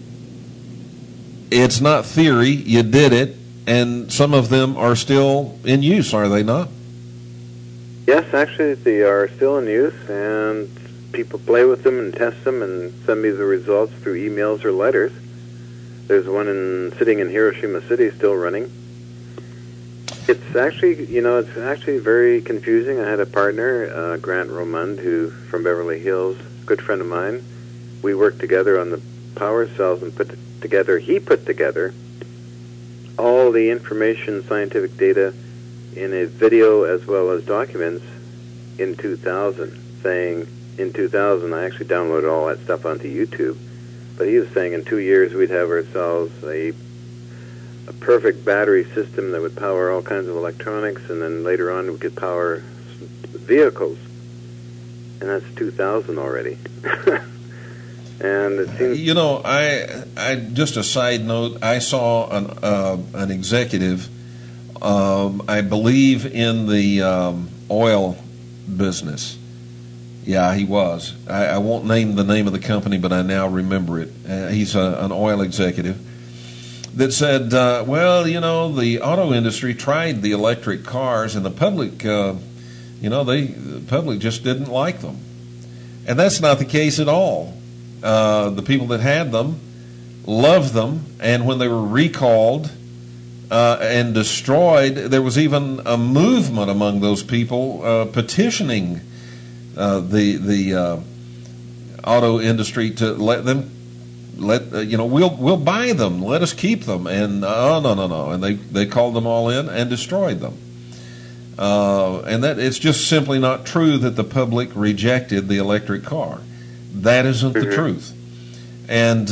It's not theory. You did it, and some of them are still in use, are they not? Yes, actually, they are still in use, and people play with them and test them and send me the results through emails or letters. There's one sitting in Hiroshima City still running. It's actually, it's actually very confusing. I had a partner, Grant Romund, who from Beverly Hills, a good friend of mine. We worked together on the power cells and he put together all the information, scientific data in a video as well as documents in 2000, saying in 2000, I actually downloaded all that stuff onto YouTube, but he was saying in 2 years we'd have ourselves a perfect battery system that would power all kinds of electronics, and then later on we could power vehicles. And that's 2000 already. And it seems... I just a side note, I saw an executive, I believe in the oil business. Yeah, he was. I won't name the name of the company, but I now remember it. He's an oil executive that said, the auto industry tried the electric cars, and the public, the public just didn't like them. And that's not the case at all. The people that had them loved them, and when they were recalled and destroyed, there was even a movement among those people petitioning the auto industry to let them. We'll buy them. Let us keep them. And no. And they called them all in and destroyed them. And that it's just simply not true that the public rejected the electric car. That isn't the truth. And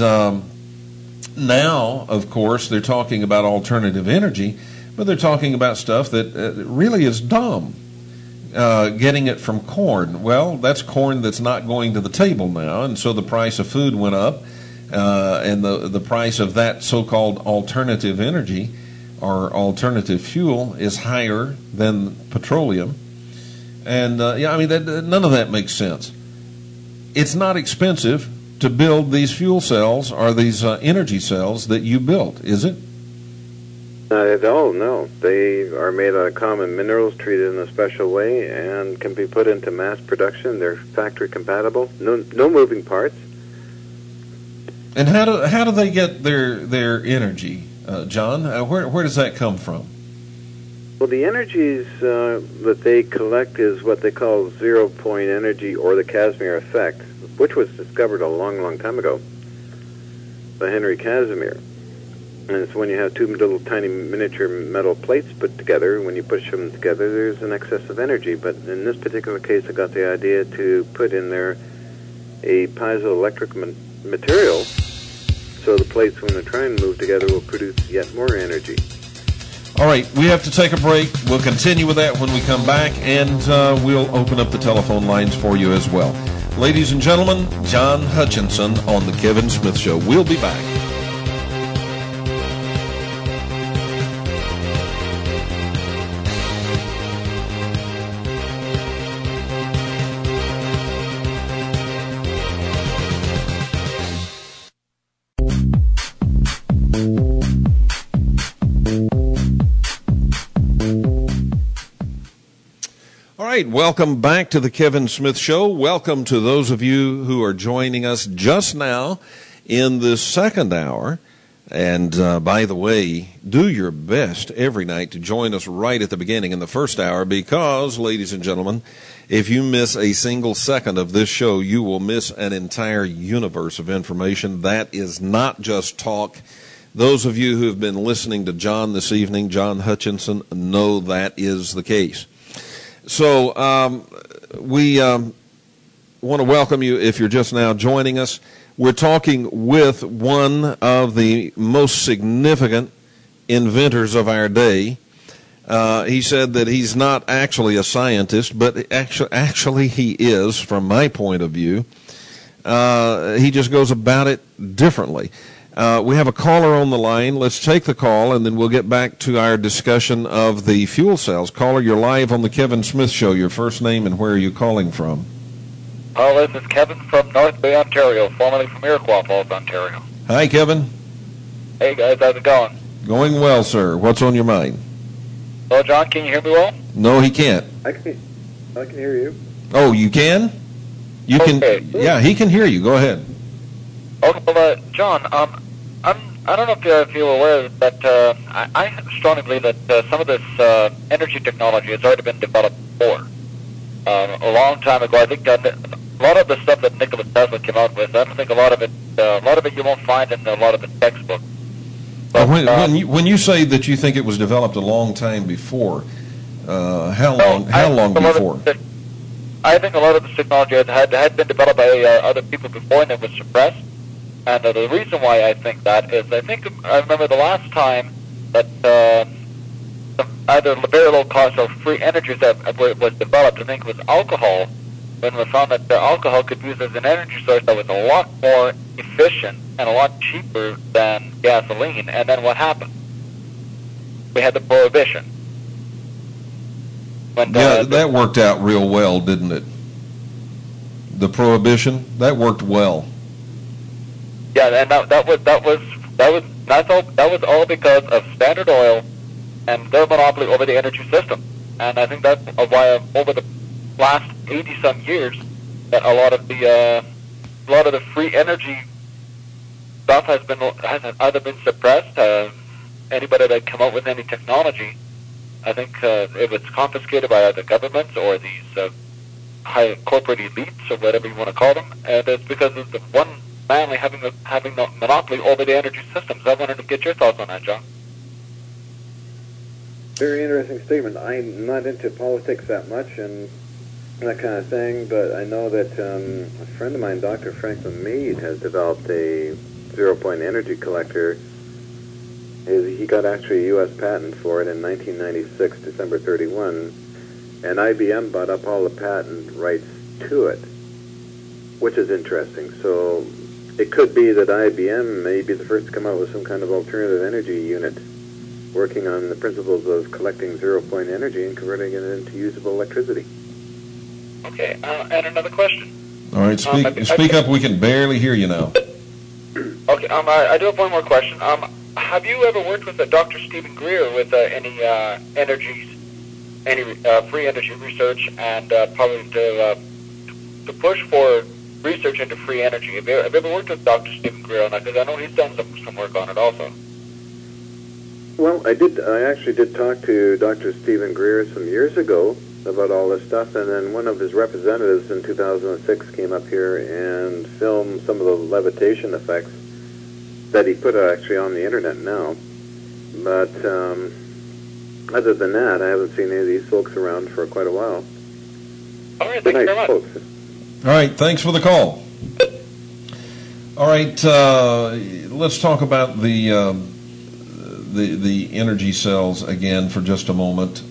now, of course, they're talking about alternative energy, but they're talking about stuff that really is dumb. Getting it from corn. Well, that's corn that's not going to the table now, and so the price of food went up. And the price of that so-called alternative energy or alternative fuel is higher than petroleum. And, none of that makes sense. It's not expensive to build these fuel cells or these energy cells that you built, is it? Not at all, no. They are made out of common minerals, treated in a special way, and can be put into mass production. They're factory compatible. No moving parts. And how do they get their energy, John? Where does that come from? Well, the energies that they collect is what they call zero-point energy, or the Casimir effect, which was discovered a long, long time ago by Henry Casimir. And it's when you have two little tiny miniature metal plates put together. When you push them together, there's an excess of energy. But in this particular case, I got the idea to put in there a piezoelectric material, so the plates, when they try and move together, will produce yet more energy. All right, we have to take a break. We'll continue with that when we come back, and we'll open up the telephone lines for you as well. Ladies and gentlemen, John Hutchinson on The Kevin Smith Show. We'll be back. Welcome back to the Kevin Smith Show. Welcome to those of you who are joining us just now in this second hour. And by the way, do your best every night to join us right at the beginning in the first hour, because, ladies and gentlemen, if you miss a single second of this show, you will miss an entire universe of information. That is not just talk. Those of you who have been listening to John this evening, John Hutchinson, know that is the case. So we want to welcome you if you're just now joining us. We're talking with one of the most significant inventors of our day. He said that he's not actually a scientist, but actually he is, from my point of view. He just goes about it differently. We have a caller on the line. Let's take the call, and then we'll get back to our discussion of the fuel cells. Caller, you're live on the Kevin Smith Show. Your first name and where are you calling from? This is Kevin from North Bay, Ontario, formerly from Iroquois Falls, Ontario. Hi, Kevin. Hey, guys. How's it going? Going well, sir. What's on your mind? Hello, John. Can you hear me well? No, he can't. I can hear you. Oh, you can? You okay. Can. Yeah, he can hear you. Go ahead. Okay, well, John, I don't know if you're aware that I strongly believe that some of this energy technology has already been developed before. A long time ago, I think a lot of the stuff that Nikola Tesla came out with, I don't think a lot of it you won't find in a lot of the textbooks. But, when you say that you think it was developed a long time before, how long before? I think a lot of this technology had been developed by other people before, and it was suppressed. And the reason why I think that is, I remember the last time that either very low cost or free energy that was developed, I think it was alcohol, when we found that the alcohol could be used as an energy source that was a lot more efficient and a lot cheaper than gasoline. And then what happened? We had the Prohibition. That worked out real well, didn't it? The Prohibition, that worked well. Yeah, and that was all because of Standard Oil and their monopoly over the energy system. And I think that's why over the last 80-some years that a lot of the free energy stuff has either been suppressed. Anybody that come up with any technology, I think it was confiscated by either governments or these high corporate elites or whatever you want to call them. And it's because of the one family having the monopoly over the energy systems. I wanted to get your thoughts on that, John. Very interesting statement. I'm not into politics that much and that kind of thing, but I know that a friend of mine, Dr. Franklin Mead, has developed a zero-point energy collector. He got actually a U.S. patent for it in 1996, December 31, and IBM bought up all the patent rights to it, which is interesting. So it could be that IBM may be the first to come out with some kind of alternative energy unit working on the principles of collecting zero-point energy and converting it into usable electricity. Okay, and another question. All right, speak up. We can barely hear you now. Okay, I do have one more question. Have you ever worked with Dr. Stephen Greer with any free energy research and probably to push for research into free energy? Have you ever worked with Dr. Stephen Greer on that? Because I know he's done some work on it also. Well, I actually did talk to Dr. Stephen Greer some years ago about all this stuff, and then one of his representatives in 2006 came up here and filmed some of the levitation effects that he put actually on the internet now. But other than that, I haven't seen any of these folks around for quite a while. All right, thank you very much. Folks. All right, thanks for the call. All right, let's talk about the energy cells again for just a moment.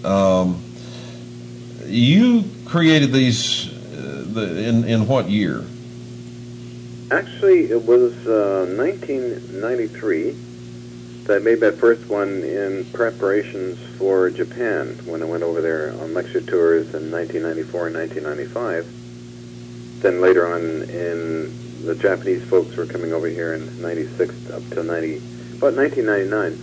You created these in what year? Actually, it was 1993 that I made that first one in preparations for Japan when I went over there on lecture tours in 1994 and 1995. Then later on, the Japanese folks were coming over here in 96 up to about 1999.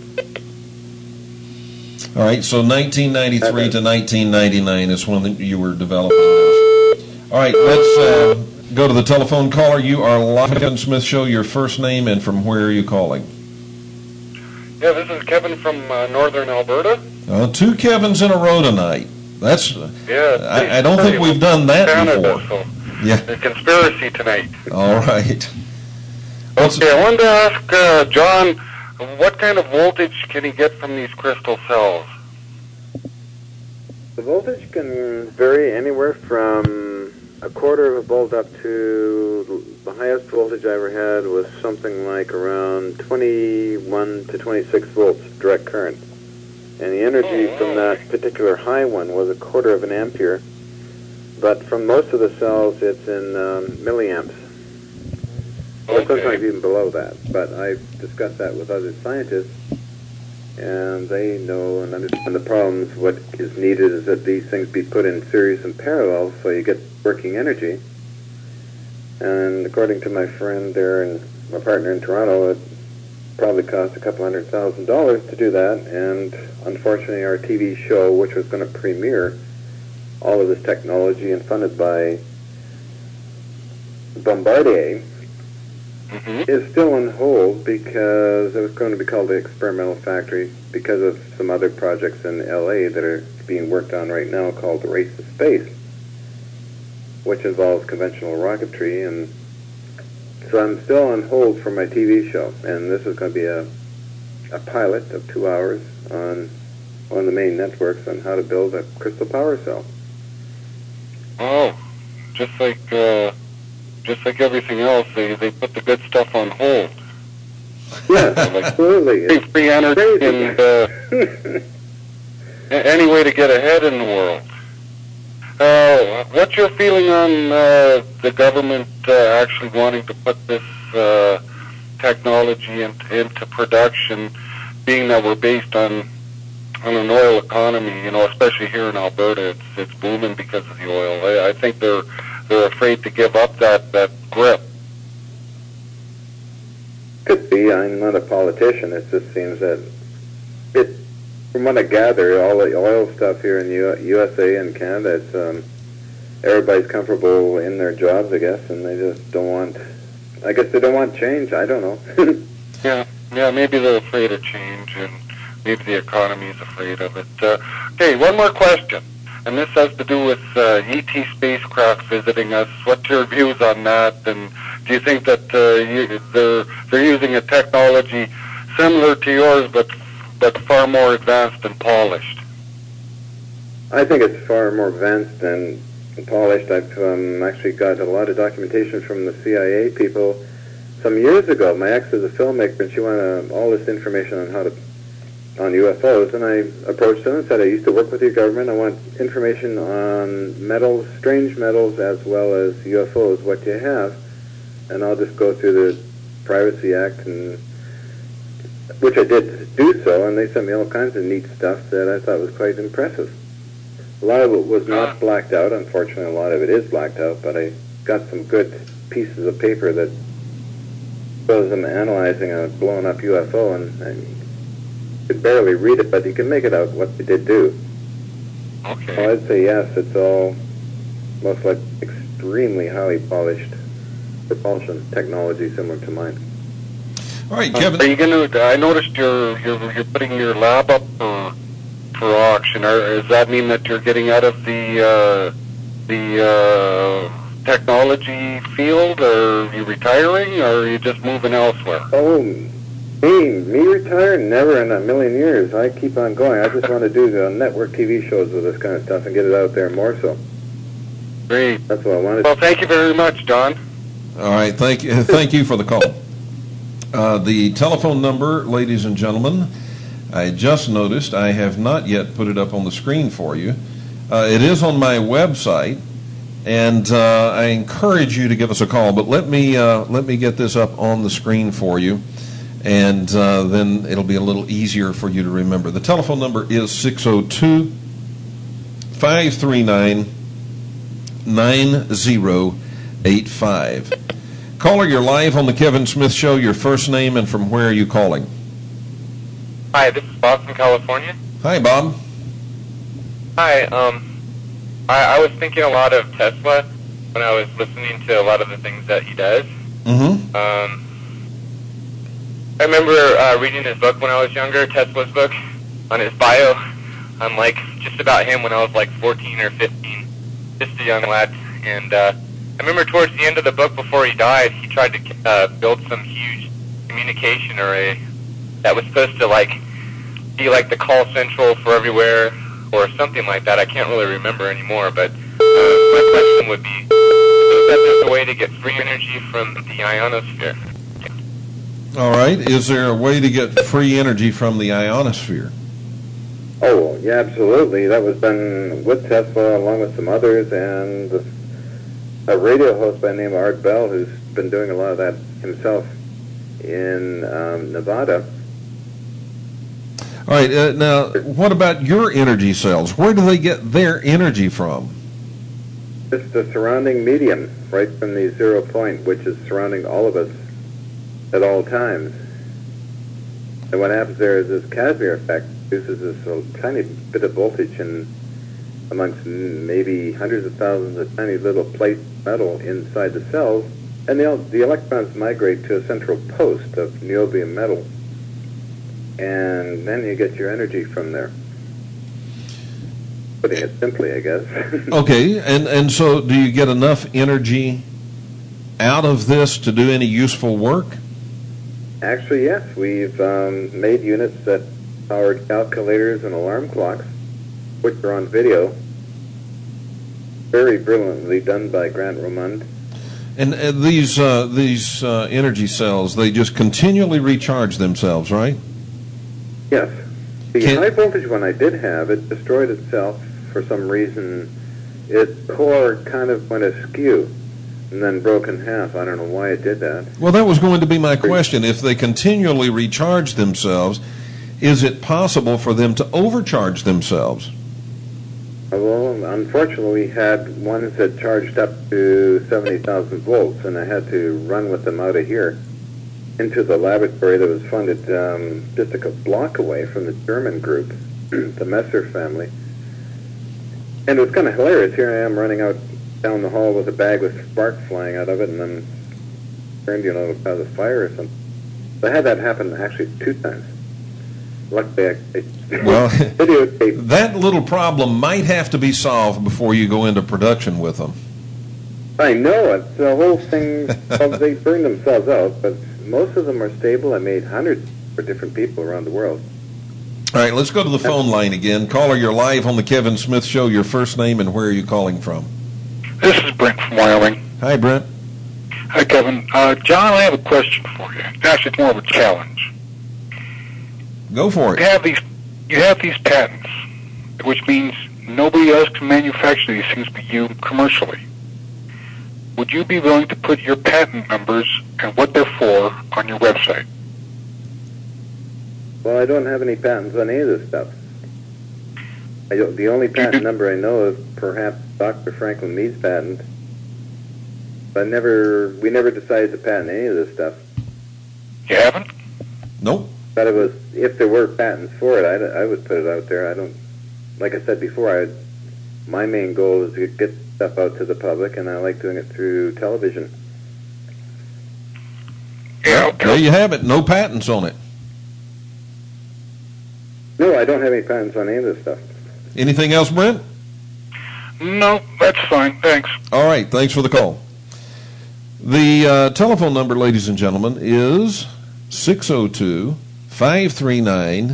All right, so 1993 to 1999 is when you were developing this. All right, let's go to the telephone caller. You are live on the Kevin Smith Show. Your first name and from where are you calling? Yeah, this is Kevin from northern Alberta. Two Kevins in a row tonight. That's I don't think we've done that Canada, before. So yeah, a conspiracy tonight. All right. Okay, I wanted to ask John, what kind of voltage can he get from these crystal cells? The voltage can vary anywhere from a quarter of a volt up to the highest voltage I ever had was something like around 21 to 26 volts direct current. And the energy from that particular high one was a quarter of an ampere. But from most of the cells, it's in milliamps. Or sometimes even below that. But I've discussed that with other scientists, and they know and understand the problems. What is needed is that these things be put in series and parallel so you get working energy. And according to my friend there and my partner in Toronto, it probably cost a couple $100,000 to do that. And unfortunately, our TV show, which was going to premiere all of this technology and funded by Bombardier, is still on hold because it was going to be called the Experimental Factory because of some other projects in LA that are being worked on right now called the Race to Space, which involves conventional rocketry. And so I'm still on hold for my TV show, and this is going to be a pilot of 2 hours on one of the main networks on how to build a crystal power cell. Oh, just like everything else, they put the good stuff on hold. Yeah, absolutely. Free energy and any way to get ahead in the world. What's your feeling on the government actually wanting to put this technology into production, being that we're based on an oil economy, especially here in Alberta, it's booming because of the oil. I think they're afraid to give up that grip. Could be. I'm not a politician. It just seems that from what I gather, all the oil stuff here in USA and Canada, it's everybody's comfortable in their jobs, I guess, and they just don't want. I guess they don't want change. I don't know. Yeah. Maybe they're afraid of change, and maybe the economy is afraid of it. Okay, one more question, and this has to do with ET spacecraft visiting us. What's your views on that? And do you think that they're using a technology similar to yours, but far more advanced and polished? I think it's far more advanced and polished. I've actually got a lot of documentation from the CIA people some years ago. My ex is a filmmaker, and she wanted all this information on UFOs, and I approached them and said, I used to work with your government. I want information on metals, strange metals, as well as UFOs, what you have, and I'll just go through the Privacy Act, and which I did do so, and they sent me all kinds of neat stuff that I thought was quite impressive. A lot of it was not blacked out. Unfortunately, a lot of it is blacked out, but I got some good pieces of paper that shows them analyzing a blown-up UFO, and you could barely read it, but you can make it out what they did do. Okay. Well, I'd say yes, it's all most like extremely highly polished propulsion technology similar to mine. All right, Kevin. Are you going to? I noticed you're putting your lab up for auction. Does that mean that you're getting out of the technology field, or are you retiring, or are you just moving elsewhere? Oh, me retire? Never in a million years. I keep on going. I just want to do the network TV shows with this kind of stuff and get it out there more so. Great. That's what I wanted. Well, thank you very much, Don. All right, thank you for the call. The telephone number, ladies and gentlemen, I just noticed I have not yet put it up on the screen for you. It is on my website, and I encourage you to give us a call. But let me get this up on the screen for you, and then it'll be a little easier for you to remember. The telephone number is 602-539-9085. Caller, you're live on the Kevin Smith Show. Your first name and from where are you calling? Hi, this is Bob from California. Hi, Bob. Hi, I was thinking a lot of Tesla when I was listening to a lot of the things that he does. Mm-hmm. I remember reading his book when I was younger, Tesla's book, on his bio, on like just about him when I was like 14 or 15, just a young lad. And I remember towards the end of the book, before he died, he tried to build some huge communication array that was supposed to like be like the call central for everywhere or something like that. I can't really remember anymore, but my question would be, that there's a way to get free energy from the ionosphere. All right. Is there a way to get free energy from the ionosphere? Oh, yeah, absolutely. That was done with Tesla along with some others, and a radio host by the name of Art Bell, who's been doing a lot of that himself in Nevada. All right. Now, what about your energy cells? Where do they get their energy from? Just the surrounding medium, right from the 0 point, which is surrounding all of us at all times. And what happens there is this Casimir effect produces this tiny bit of voltage amongst maybe hundreds of thousands of tiny little plates of metal inside the cells, and the electrons migrate to a central post of niobium metal, and then you get your energy from there. Putting it simply, I guess. Okay, and so do you get enough energy out of this to do any useful work? Actually, yes. We've made units that powered calculators and alarm clocks, which are on video. Very brilliantly done by Grant Romand. And these energy cells, they just continually recharge themselves, right? Yes. The high voltage one I did have, it destroyed itself for some reason. Its core kind of went askew and then broke in half. I don't know why it did that. Well, that was going to be my question. If they continually recharge themselves, is it possible for them to overcharge themselves? Well, unfortunately, we had ones that charged up to 70,000 volts, and I had to run with them out of here into the laboratory that was funded just a block away from the German group, the Messer family. And it was kind of hilarious. Here I am running out down the hall with a bag with sparks flying out of it, and I'm turned, to cause a fire or something. So I had that happen actually 2 times. Luckily, videotape. That little problem might have to be solved before you go into production with them. I know it. The whole thing, well, they burned themselves out, but most of them are stable. I made hundreds for different people around the world. All right, let's go to the phone line again. Caller, you're live on the Kevin Smith Show. Your first name and where are you calling from? This is Brent from Wyoming. Hi, Brent. Hi, Kevin. John, I have a question for you. Actually, it's more of a challenge. Go for it. You have these patents, which means nobody else can manufacture these things but you commercially. Would you be willing to put your patent numbers and what they're for on your website? Well, I don't have any patents on any of this stuff. The only patent number I know is perhaps Dr. Franklin Mead's patent. But we never decided to patent any of this stuff. You haven't? Nope. But it was, if there were patents for it, I would put it out there. I don't, like I said before, my main goal is to get stuff out to the public, and I like doing it through television. Yeah, okay. There you have it. No patents on it. No, I don't have any patents on any of this stuff. Anything else, Brent? No, that's fine. Thanks. All right. Thanks for the call. The telephone number, ladies and gentlemen, is 602-539-9580.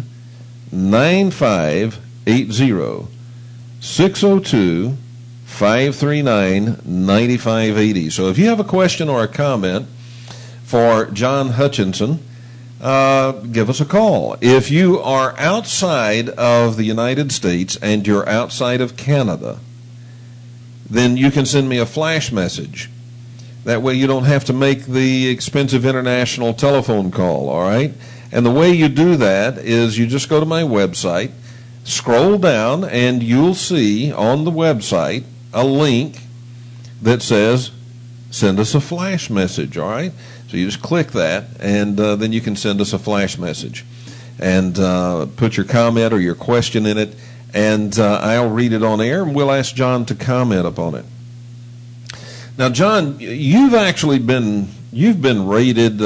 602-539-9580. So if you have a question or a comment for John Hutchinson, give us a call. If you are outside of the United States and you're outside of Canada, then you can send me a flash message. That way you don't have to make the expensive international telephone call, all right? And the way you do that is you just go to my website, scroll down, and you'll see on the website a link that says, send us a flash message, all right? So you just click that, and then you can send us a flash message. And put your comment or your question in it, and I'll read it on air, and we'll ask John to comment upon it. Now, John, you've actually been raided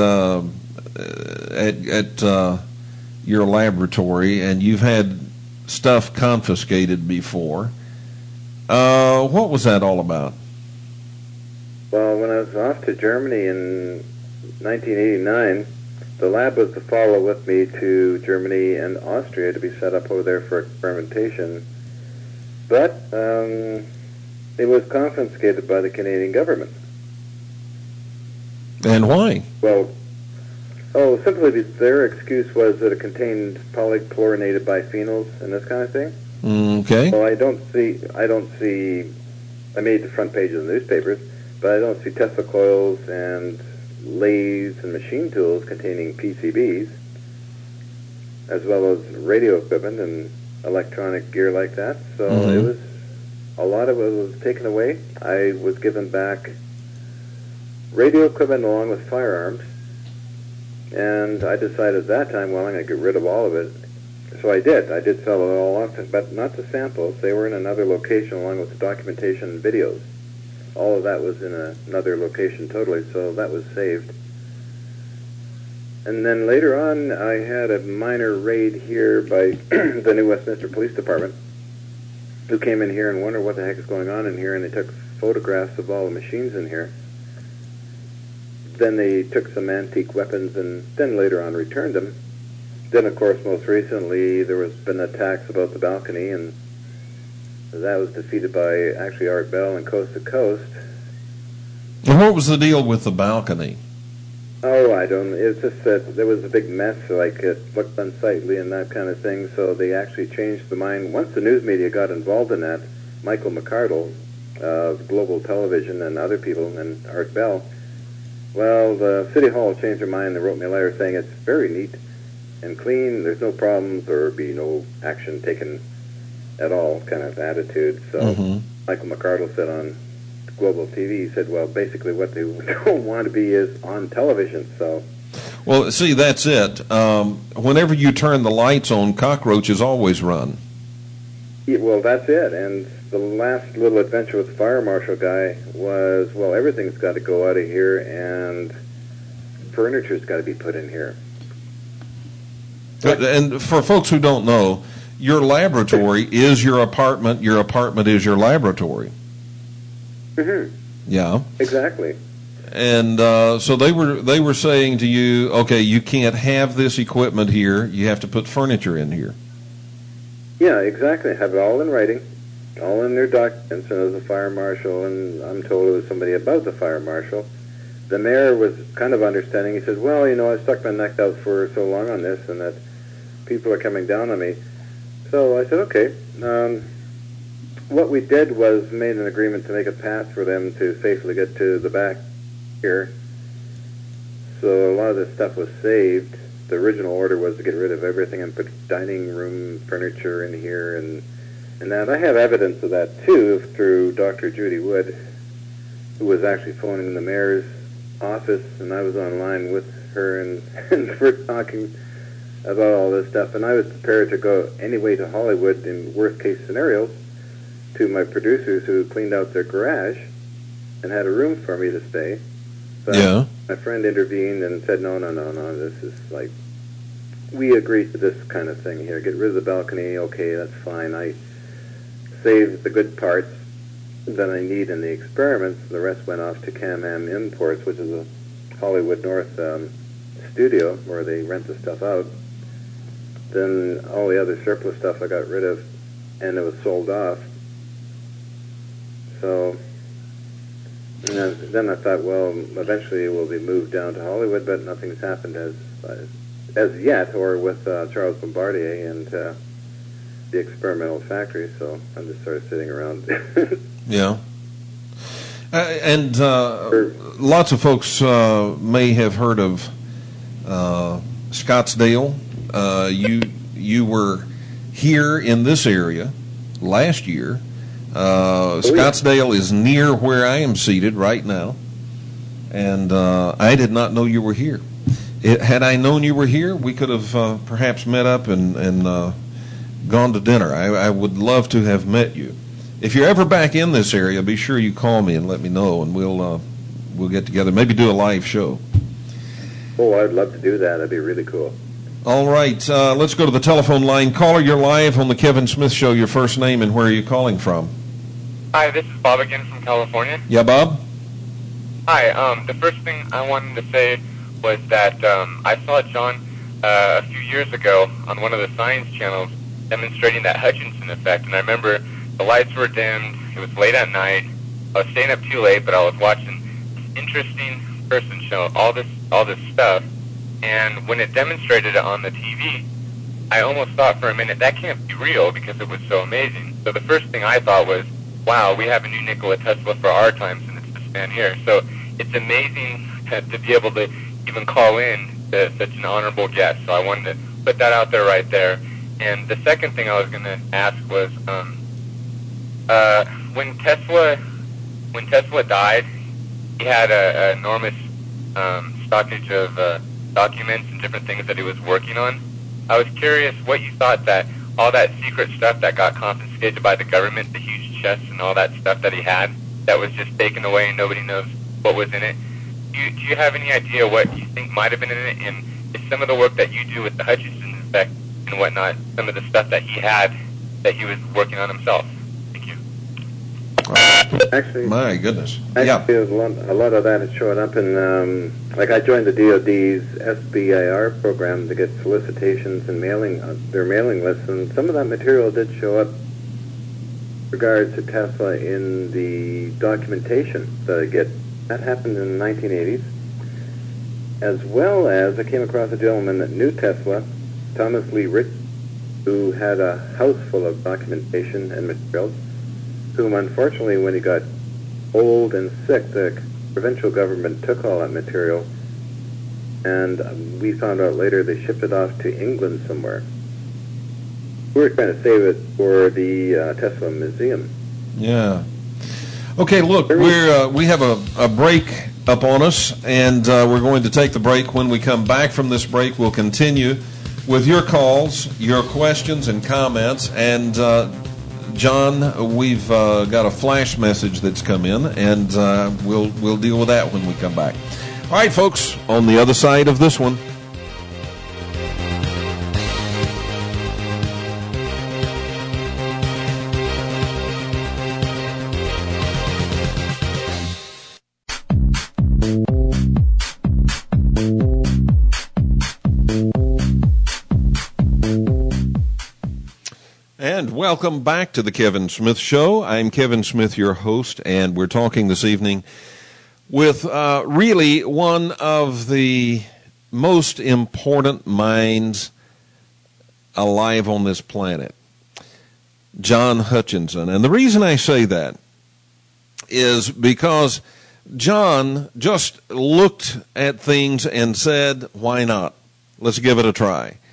at your laboratory, and you've had stuff confiscated before. What was that all about? Well, when I was off to Germany in 1989, the lab was to follow with me to Germany and Austria to be set up over there for experimentation. But it was confiscated by the Canadian government. And why? Well, simply their excuse was that it contained polychlorinated biphenyls and this kind of thing. Okay. Well, I don't see, I made the front page of the newspapers, but I don't see Tesla coils and lathes and machine tools containing PCBs, as well as radio equipment and electronic gear like that. So it was, a lot of it was taken away. I was given back radio equipment along with firearms, and I decided at that time, well, I'm going to get rid of all of it. So I did. I did sell it all off, but not the samples. They were in another location along with the documentation and videos. All of that was in another location totally, so that was saved. And then later on, I had a minor raid here by the New Westminster Police Department, who came in here and wondered what the heck is going on in here, and they took photographs of all the machines in here. Then they took some antique weapons and then later on returned them. Then, of course, most recently, there was been attacks about the balcony, and that was defeated by actually Art Bell and Coast to Coast. And what was the deal with the balcony? Oh, I don't. It's just that there was a big mess, like it looked unsightly and that kind of thing. So they actually changed the mind. Once the news media got involved in that, Michael McArdle of Global Television and other people and Art Bell, well, the City Hall changed their mind. They wrote me a letter saying it's very neat and clean. There's no problems. There will be no action taken at all, kind of attitude. So Michael McArdle said on Global TV, he said, well, basically what they don't want to be is on television. So, well, see, that's it. Whenever you turn the lights on, cockroaches always run. Yeah, well, that's it. And the last little adventure with the fire marshal guy was, well, everything's got to go out of here, and furniture's got to be put in here. And for folks who don't know, your laboratory is your apartment is your laboratory. Yeah. Exactly. And so they were saying to you, okay, you can't have this equipment here. You have to put furniture in here. Yeah, exactly. Have it all in writing, all in their documents. And as a fire marshal, and I'm told it was somebody above the fire marshal, the mayor was kind of understanding. He said, well, you know, I stuck my neck out for so long on this, and that people are coming down on me. So I said, okay. What we did was made an agreement to make a path for them to safely get to the back here. So a lot of this stuff was saved. The original order was to get rid of everything and put dining room furniture in here and And I have evidence of that, too, through Dr. Judy Wood, who was actually phoning the mayor's office, and I was online with her, and we're talking about all this stuff. And I was prepared to go anyway to Hollywood in worst-case scenarios to my producers who cleaned out their garage and had a room for me to stay. But my friend intervened and said, no, this is like, we agreed to this kind of thing here. Get rid of the balcony, okay, that's fine. I saved the good parts that I need in the experiments. The rest went off to Can-Am Imports, which is a Hollywood North studio where they rent the stuff out. Then all the other surplus stuff I got rid of, and it was sold off. So then I thought, well, eventually it will be moved down to Hollywood, but nothing's happened as yet, or with Charles Bombardier and the experimental factory. So I'm just sort of sitting around. Yeah. And lots of folks may have heard of Scottsdale. You were here in this area last year. Scottsdale is near where I am seated right now, and I did not know you were here. Had I known you were here, we could have perhaps met up and gone to dinner. I would love to have met you. If you're ever back in this area, be sure you call me and let me know, and we'll get together. Maybe do a live show. Oh, I'd love to do that. That'd be really cool. All right, let's go to the telephone line. Caller, you're live on the Kevin Smith Show. Your first name and where are you calling from? Hi, this is Bob again from California. Yeah, Bob? Hi, the first thing I wanted to say was that I saw John a few years ago on one of the science channels demonstrating that Hutchinson effect, and I remember the lights were dimmed, it was late at night, I was staying up too late, but I was watching this interesting person show all this stuff, and when it demonstrated it on the TV, I almost thought for a minute, that can't be real because it was so amazing. So the first thing I thought was, wow, we have a new Nikola Tesla for our times, and it's this man here. So it's amazing to be able to even call in to such an honorable guest. So I wanted to put that out there right there. And the second thing I was going to ask was, when Tesla died, he had an enormous stockage of documents and different things that he was working on. I was curious what you thought that all that secret stuff that got confiscated by the government, the huge chests and all that stuff that he had, that was just taken away and nobody knows what was in it. Do you have any idea what you think might have been in it? And is some of the work that you do with the Hutchinson effect and whatnot, some of the stuff that he had that he was working on himself? Thank you. Actually, my goodness. A lot of that is showing up in, like I joined the DOD's SBIR program to get solicitations and their mailing lists, and some of that material did show up in regards to Tesla in the documentation that I get. That happened in the 1980s. As well as I came across a gentleman that knew Tesla, Thomas Lee Rich, who had a house full of documentation and materials, whom unfortunately when he got old and sick, the provincial government took all that material, and we found out later they shipped it off to England somewhere. We were trying to save it for the Tesla Museum. Yeah. Okay, look, we have a break up on us, and we're going to take the break. When we come back from this break, we'll continue with your calls, your questions, and comments. And John, we've got a flash message that's come in, and we'll deal with that when we come back. All right, folks, on the other side of this one. Welcome back to the Kevin Smith Show. I'm Kevin Smith, your host, and we're talking this evening with really one of the most important minds alive on this planet, John Hutchinson. And the reason I say that is because John just looked at things and said, why not? Let's give it a try.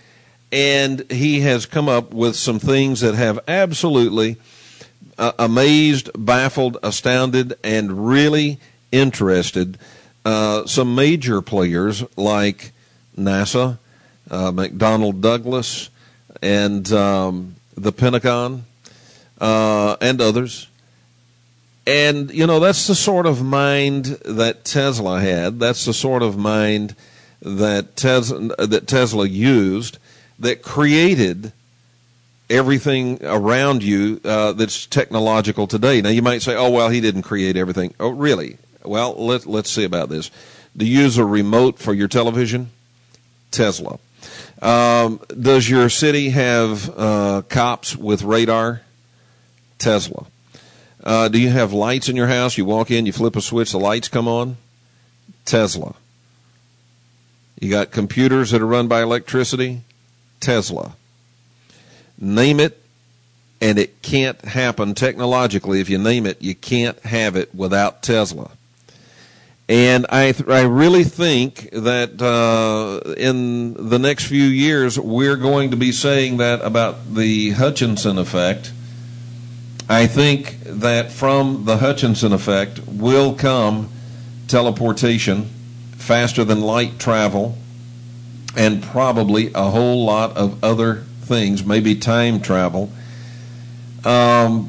And he has come up with some things that have absolutely amazed, baffled, astounded, and really interested some major players like NASA, McDonnell Douglas, and the Pentagon, and others. And, that's the sort of mind that Tesla had. That's the sort of mind that Tesla used, that created everything around you that's technological today. Now, you might say, oh, well, he didn't create everything. Oh, really? Well, let's see about this. Do you use a remote for your television? Tesla. Does your city have cops with radar? Tesla. Do you have lights in your house? You walk in, you flip a switch, the lights come on? Tesla. You got computers that are run by electricity? Tesla. Name it, and it can't happen technologically. If you name it, you can't have it without Tesla. And I really think that in the next few years, we're going to be saying that about the Hutchinson effect. I think that from the Hutchinson effect will come teleportation, faster than light travel, and probably a whole lot of other things, maybe time travel. John,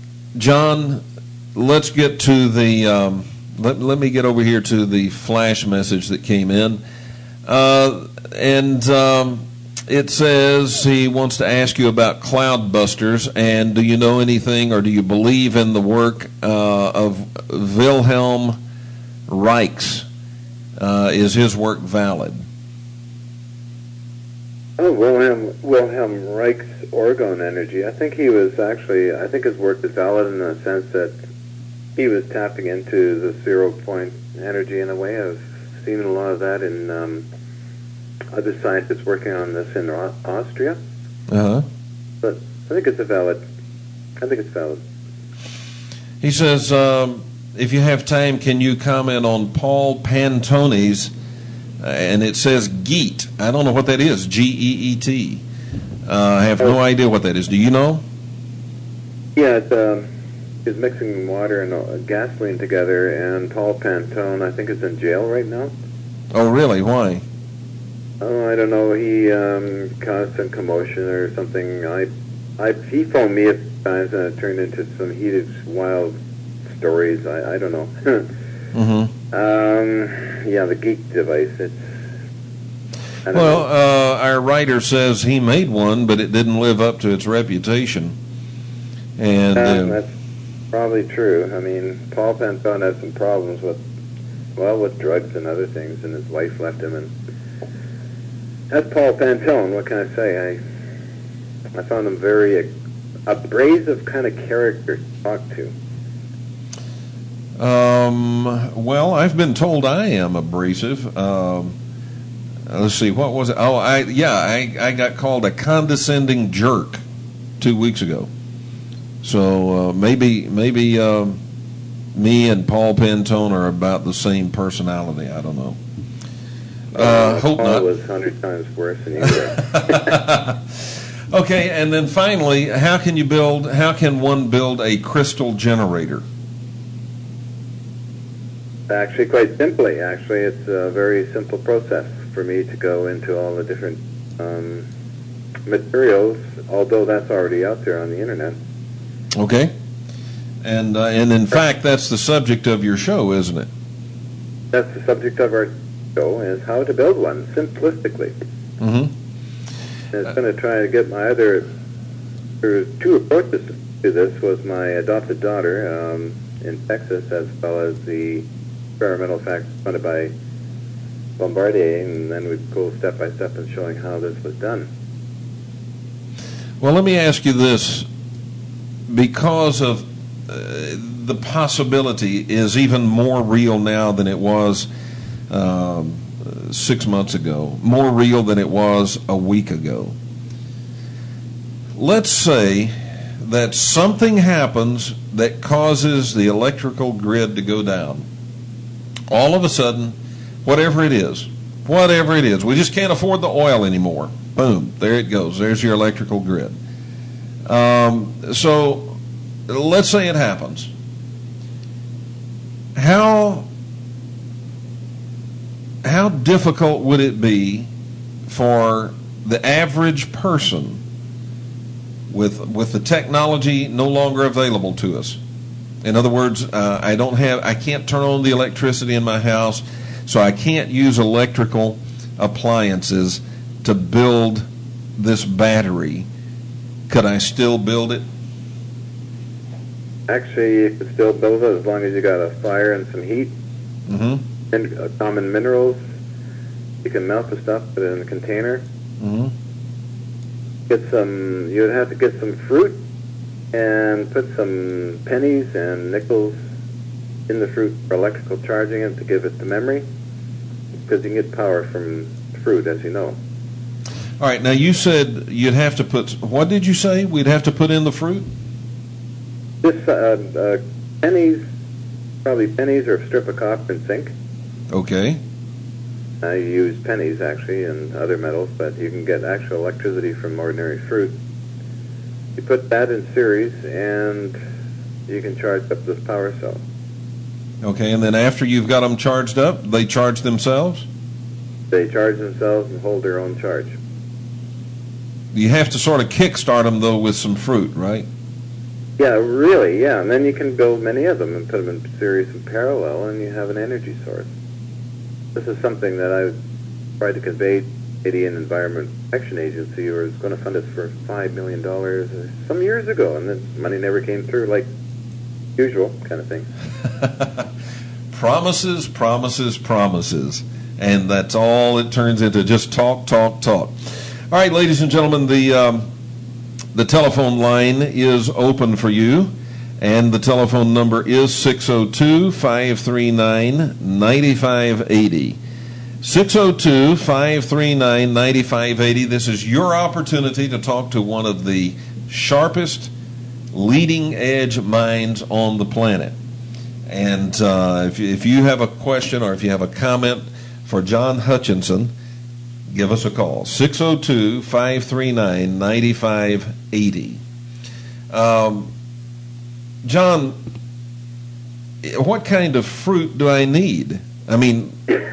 let's get to the, let me get over here to the flash message that came in. It says he wants to ask you about Cloudbusters, and do you know anything, or do you believe in the work of Wilhelm Reichs? Is his work valid? Oh, Wilhelm Reich's orgone energy. I think his work is valid in the sense that he was tapping into the 0 point energy in a way. I've seen a lot of that in other scientists working on this in Austria. Uh-huh. But I think it's valid. He says, if you have time, can you comment on Paul Pantone's, and it says GEET. I don't know what that is, G-E-E-T. I have no idea what that is. Do you know? Yeah, it's mixing water and gasoline together, and Paul Pantone, I think, is in jail right now. Oh, really? Why? Oh, I don't know. He caused some commotion or something. He phoned me a few times, and it turned into some heated, wild stories. I don't know. Mm-hmm. Yeah, the geek device. Our writer says he made one, but it didn't live up to its reputation. And that's probably true. I mean, Paul Pantone had some problems with drugs and other things, and his wife left him. And that's Paul Pantone. What can I say? I found him very abrasive kind of character to talk to. Well, I've been told I am abrasive. Let's see, what was it? Oh, I got called a condescending jerk 2 weeks ago. So maybe me and Paul Pantone are about the same personality. I don't know. Hope Paul not. Was 100 times worse than you were. Okay, and then finally, how can one build a crystal generator? Actually, quite simply. Actually, it's a very simple process for me to go into all the different materials, although that's already out there on the internet. Okay. And in fact, that's the subject of your show, isn't it? That's the subject of our show, is how to build one, simplistically. Mm-hmm. And it's going to try to get my there are two approaches to this, was my adopted daughter in Texas, as well as the experimental facts funded by Bombardier, and then we'd go step by step in showing how this was done. Well, let me ask you this. Because of the possibility is even more real now than it was 6 months ago, more real than it was a week ago. Let's say that something happens that causes the electrical grid to go down. All of a sudden, whatever it is, we just can't afford the oil anymore. Boom, there it goes. There's your electrical grid. So let's say it happens. How difficult would it be for the average person with the technology no longer available to us? In other words, I can't turn on the electricity in my house, so I can't use electrical appliances to build this battery. Could I still build it? Actually, you could still build it as long as you got a fire and some heat. Mm-hmm. And common minerals. You can melt the stuff, put it in a container. Mm-hmm. You'd have to get some fruit and put some pennies and nickels in the fruit for electrical charging it to give it the memory, because you can get power from fruit, as you know. All right, now you said you'd have to put, what did you say we'd have to put in the fruit? This pennies, probably pennies or a strip of copper and zinc. Okay. I use pennies, actually, and other metals, but you can get actual electricity from ordinary fruit. You put that in series, and you can charge up this power cell. Okay, and then after you've got them charged up, they charge themselves? They charge themselves and hold their own charge. You have to sort of kickstart them, though, with some fruit, right? Yeah, really, yeah. And then you can build many of them and put them in series and parallel, and you have an energy source. This is something that I tried to convey to the Canadian Environment Protection Agency, who was going to fund us for $5 million some years ago, and the money never came through, like usual kind of thing. Promises, promises, promises. And that's all it turns into, just talk, talk, talk. All right, ladies and gentlemen, the telephone line is open for you, and the telephone number is 602-539-9580. 602-539-9580. This is your opportunity to talk to one of the sharpest, leading-edge minds on the planet. And if you have a question or if you have a comment for John Hutchinson, give us a call, 602-539-9580. John, what kind of fruit do I need? I mean...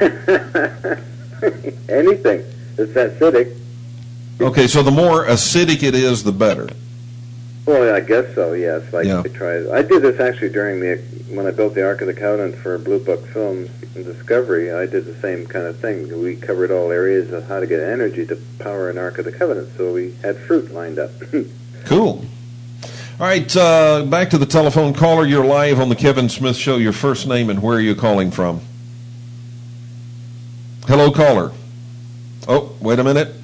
anything that's acidic. Okay, so the more acidic it is, the better. Well, I guess so, yes. Yeah. I did this actually when I built the Ark of the Covenant for Blue Book Films and Discovery. I did the same kind of thing. We covered all areas of how to get energy to power an Ark of the Covenant, so we had fruit lined up. Cool. All right, back to the telephone caller. You're live on the Kevin Smith Show. Your first name and where are you calling from? Hello, caller. Oh, wait a minute.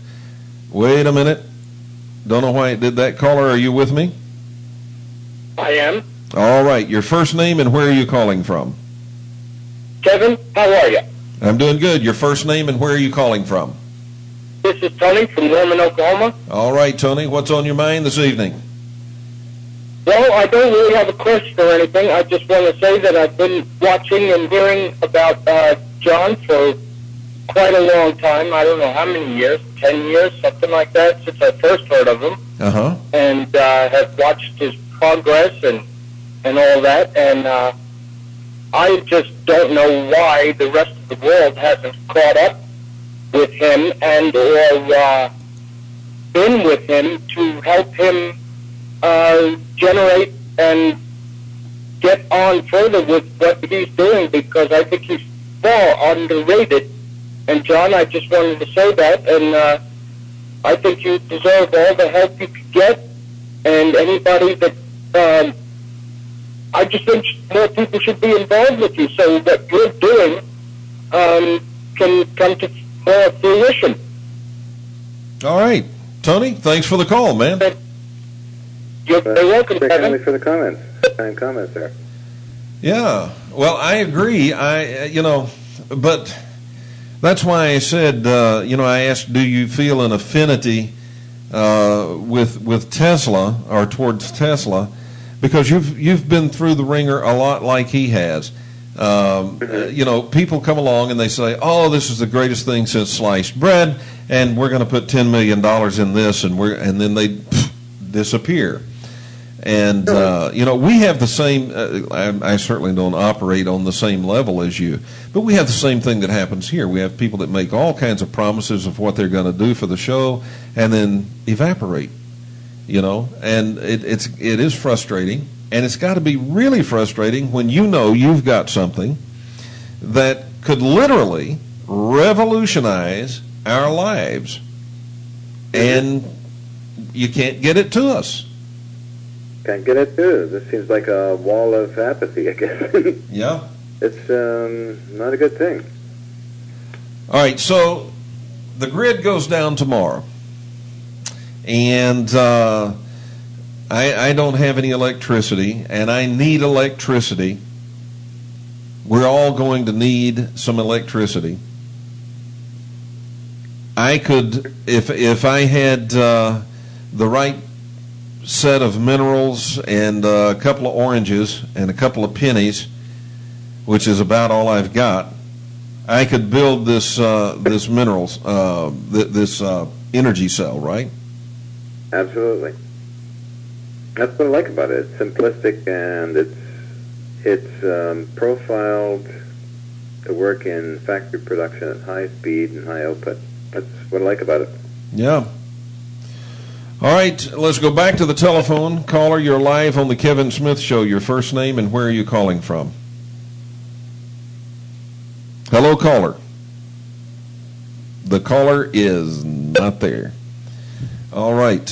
Don't know why it did that. Caller, are you with me? I am. All right, your first name and where are you calling from? Kevin, how are you? I'm doing good. Your first name and where are you calling from? This is Tony from Norman, Oklahoma. All right, Tony, what's on your mind this evening? Well, I don't really have a question or anything. I just want to say that I've been watching and hearing about John for quite a long time. I don't know how many years, 10 years, something like that, since I first heard of him. Uh-huh. And have watched his progress and all that. And I just don't know why the rest of the world hasn't caught up with him and or been with him to help him generate and get on further with what he's doing, because I think he's far underrated. And John, I just wanted to say that, and I think you deserve all the help you could get, and anybody that I just think more people should be involved with you, so what you're doing can come to more fruition. All right, Tony, thanks for the call, man. You're welcome, Kevin. Kevin. For the comments. Kind comments there. Yeah, well, I agree. But that's why I said, I asked, do you feel an affinity with Tesla or towards Tesla? Because you've been through the ringer a lot like he has. People come along and they say, "Oh, this is the greatest thing since sliced bread, and we're going to put $10 million in this," and then they disappear. And we have the same. I certainly don't operate on the same level as you, but we have the same thing that happens here. We have people that make all kinds of promises of what they're going to do for the show, and then evaporate. And it is frustrating, and it's got to be really frustrating when you've got something that could literally revolutionize our lives, and you can't get it to us. Can't get it too. This seems like a wall of apathy, I guess. Yeah. It's not a good thing. All right, so the grid goes down tomorrow, and I don't have any electricity, and I need electricity. We're all going to need some electricity. I could, if I had the right set of minerals and a couple of oranges and a couple of pennies, which is about all I've got, I could build this minerals this energy cell, right? Absolutely. That's what I like about it. It's simplistic, and it's profiled to work in factory production at high speed and high output. That's what I like about it. Yeah. All right, let's go back to the telephone. Caller, you're live on the Kevin Smith Show. Your first name and where are you calling from? Hello, caller. The caller is not there. All right.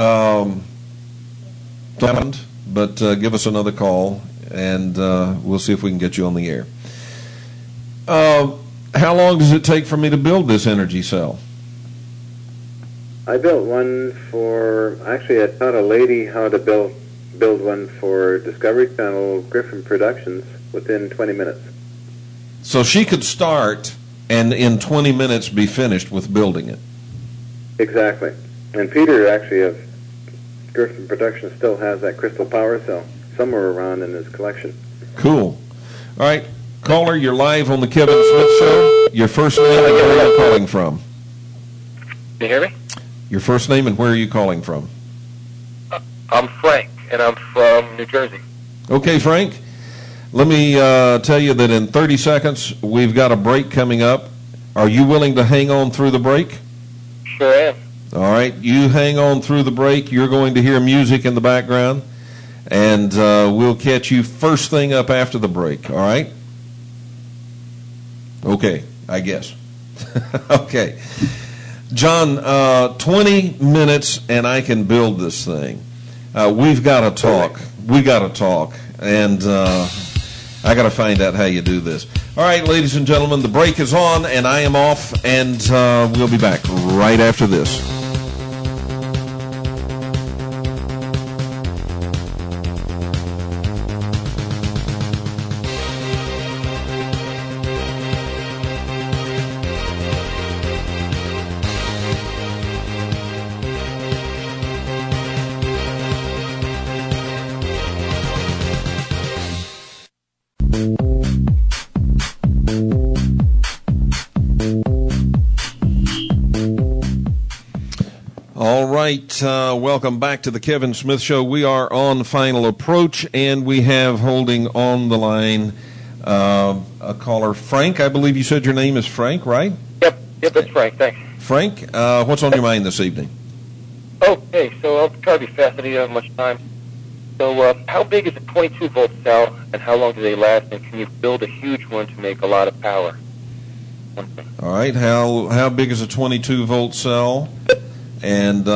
But give us another call, and we'll see if we can get you on the air. How long does it take for me to build this energy cell? I built one actually I taught a lady how to build one for Discovery Channel Griffin Productions within 20 minutes. So she could start and in 20 minutes be finished with building it. Exactly. And Peter actually of Griffin Productions still has that crystal power cell somewhere around in his collection. Cool. All right, caller, you're live on the Kevin Smith Show. Your first name and where are you calling from? Can you hear me? Your first name and where are you calling from? I'm Frank, and I'm from New Jersey. Okay, Frank. Let me tell you that in 30 seconds, we've got a break coming up. Are you willing to hang on through the break? Sure am. All right, you hang on through the break. You're going to hear music in the background, and we'll catch you first thing up after the break, all right? Okay, I guess. Okay. John, 20 minutes and I can build this thing. We've got to talk. We got to talk. And I got to find out how you do this. All right, ladies and gentlemen, the break is on and I am off, and we'll be back right after this. Welcome back to the Kevin Smith Show. We are on Final Approach, and we have holding on the line a caller, Frank. I believe you said your name is Frank, right? Yep, that's Frank. Thanks. Frank, what's on your mind this evening? Okay, so I'll try to be fast. I don't have much time. So how big is a 22-volt cell, and how long do they last, and can you build a huge one to make a lot of power? All right, how big is a 22-volt cell? And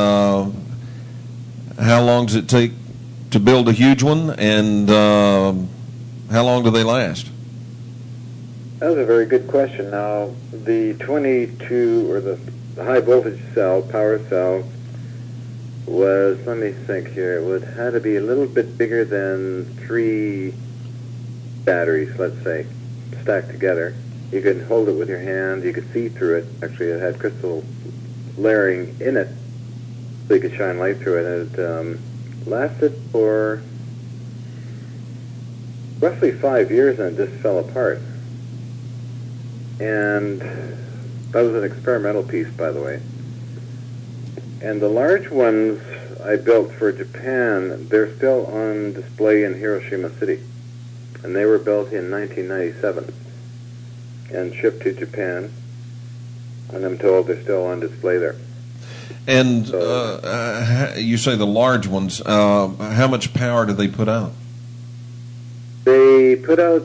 how long does it take to build a huge one? And how long do they last? That was a very good question. Now, the 22, or the high voltage cell, power cell, was, let me think here, it had to be a little bit bigger than 3 batteries, let's say, stacked together. You could hold it with your hand, you could see through it. Actually, it had crystal layering in it, so you could shine light through it. And it lasted for roughly 5 years, and it just fell apart. And that was an experimental piece, by the way. And the large ones I built for Japan, they're still on display in Hiroshima City. And they were built in 1997 and shipped to Japan. And I'm told they're still on display there. And you say the large ones. How much power do they put out? They put out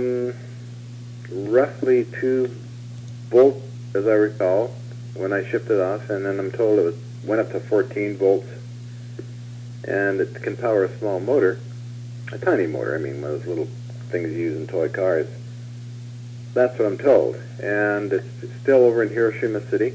roughly 2 volts, as I recall, when I shipped it off. And then I'm told it went up to 14 volts. And it can power a small motor, a tiny motor. I mean, one of those little things you use in toy cars. That's what I'm told. And it's still over in Hiroshima City.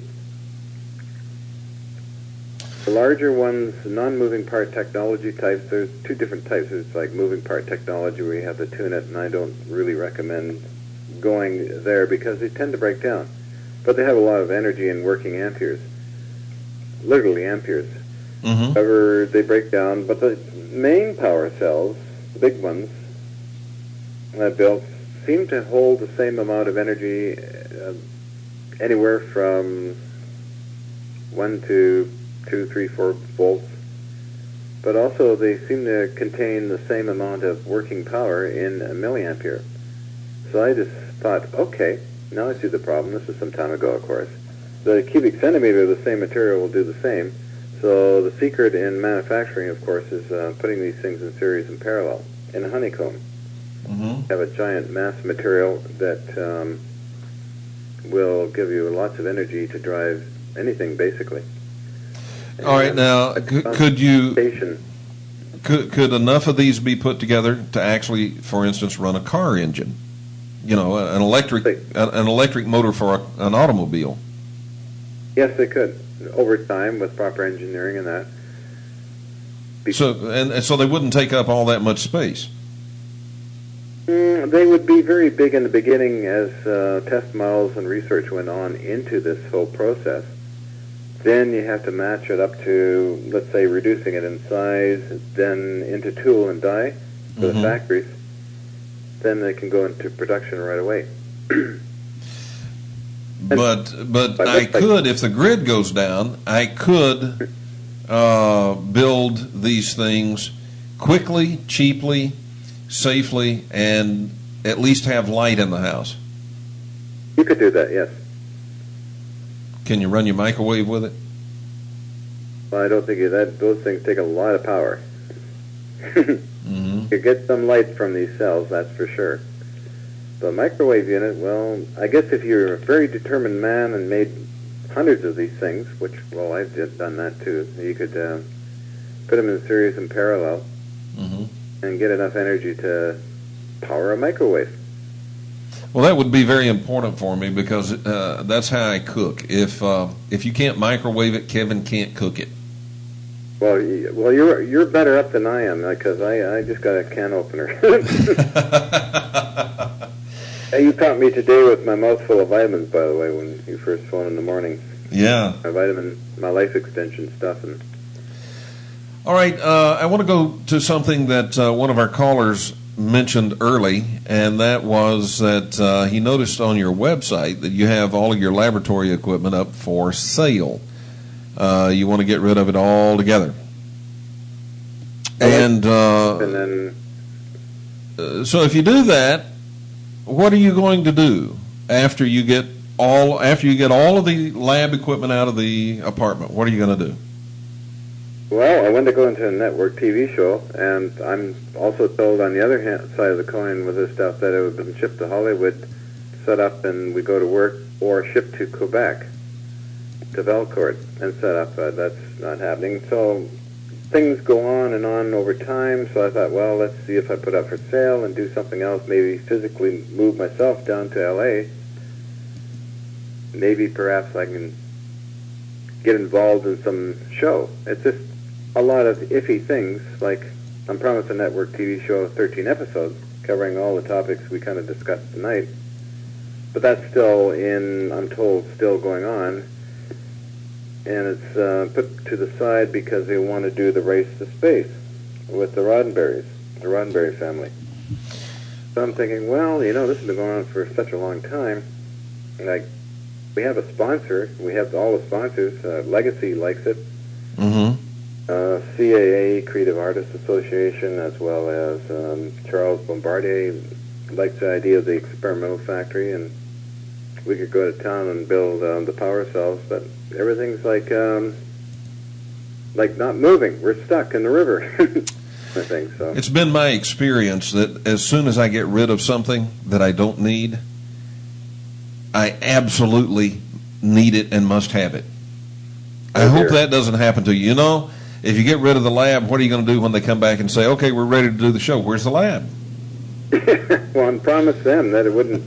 The larger ones, non-moving part technology types, there's 2 different types. There's like moving part technology where you have to tune it, and I don't really recommend going there because they tend to break down. But they have a lot of energy and working amperes, literally amperes. Mm-hmm. However, they break down. But the main power cells, the big ones that I built, seem to hold the same amount of energy, anywhere from 1 to 2, 3, 4 volts. But also they seem to contain the same amount of working power in a milliampere. So I just thought, okay, now I see the problem. This was some time ago, of course. The cubic centimeter of the same material will do the same. So the secret in manufacturing, of course, is putting these things in series and parallel in a honeycomb. Mm-hmm. Have a giant mass material that will give you lots of energy to drive anything, basically. All right, now could enough of these be put together to actually, for instance, run a car engine? You know, an electric motor for an automobile. Yes, they could, over time with proper engineering and that. So they wouldn't take up all that much space. They would be very big in the beginning as test models and research went on into this whole process. Then you have to match it up to, let's say, reducing it in size, then into tool and die for the factories. Then they can go into production right away. But I could, if the grid goes down, I could build these things quickly, cheaply, safely, and at least have light in the house. You could do that, yes. Can you run your microwave with it? Well, I don't think those things take a lot of power. Mm-hmm. You get some light from these cells, that's for sure. The microwave unit, well, I guess if you're a very determined man and made hundreds of these things, which, well, I've done that too, you could put them in series and parallel and get enough energy to power a microwave. Well, that would be very important for me because that's how I cook. If you can't microwave it, Kevin can't cook it. Well, you're better up than I am because I just got a can opener. You caught me today with my mouth full of vitamins, by the way, when you first phoned in the morning. Yeah. My life extension stuff. And all right, I want to go to something that one of our callers mentioned early, and that was that he noticed on your website that you have all of your laboratory equipment up for sale. You want to get rid of it all together. And then, so if you do that, what are you going to do after you get all of the lab equipment out of the apartment? What are you going to do? Well, I went to go into a network TV show, and I'm also told on the other side of the coin with this stuff that it would have been shipped to Hollywood, set up, and we go to work, or shipped to Quebec, to Valcourt, and set up. That's not happening. So things go on and on over time, so I thought, well, let's see if I put up for sale and do something else, maybe physically move myself down to L.A. Maybe perhaps I can get involved in some show. It's just a lot of iffy things, like I'm promised a network TV show of 13 episodes covering all the topics we kind of discussed tonight. But that's still I'm told, still going on. And it's put to the side because they want to do the race to space with the Roddenberrys, the Roddenberry family. So I'm thinking, well, this has been going on for such a long time. Like, we have a sponsor. We have all the sponsors. Legacy likes it. Mm-hmm. CAA, Creative Artists Association, as well as Charles Bombardier likes the idea of the experimental factory, and we could go to town and build the power cells, but everything's like not moving. We're stuck in the river. I think so. It's been my experience that as soon as I get rid of something that I don't need, I absolutely need it and must have it. I hope that doesn't happen to you. If you get rid of the lab, what are you going to do when they come back and say, okay, we're ready to do the show? Where's the lab? Well, I promised them that it wouldn't...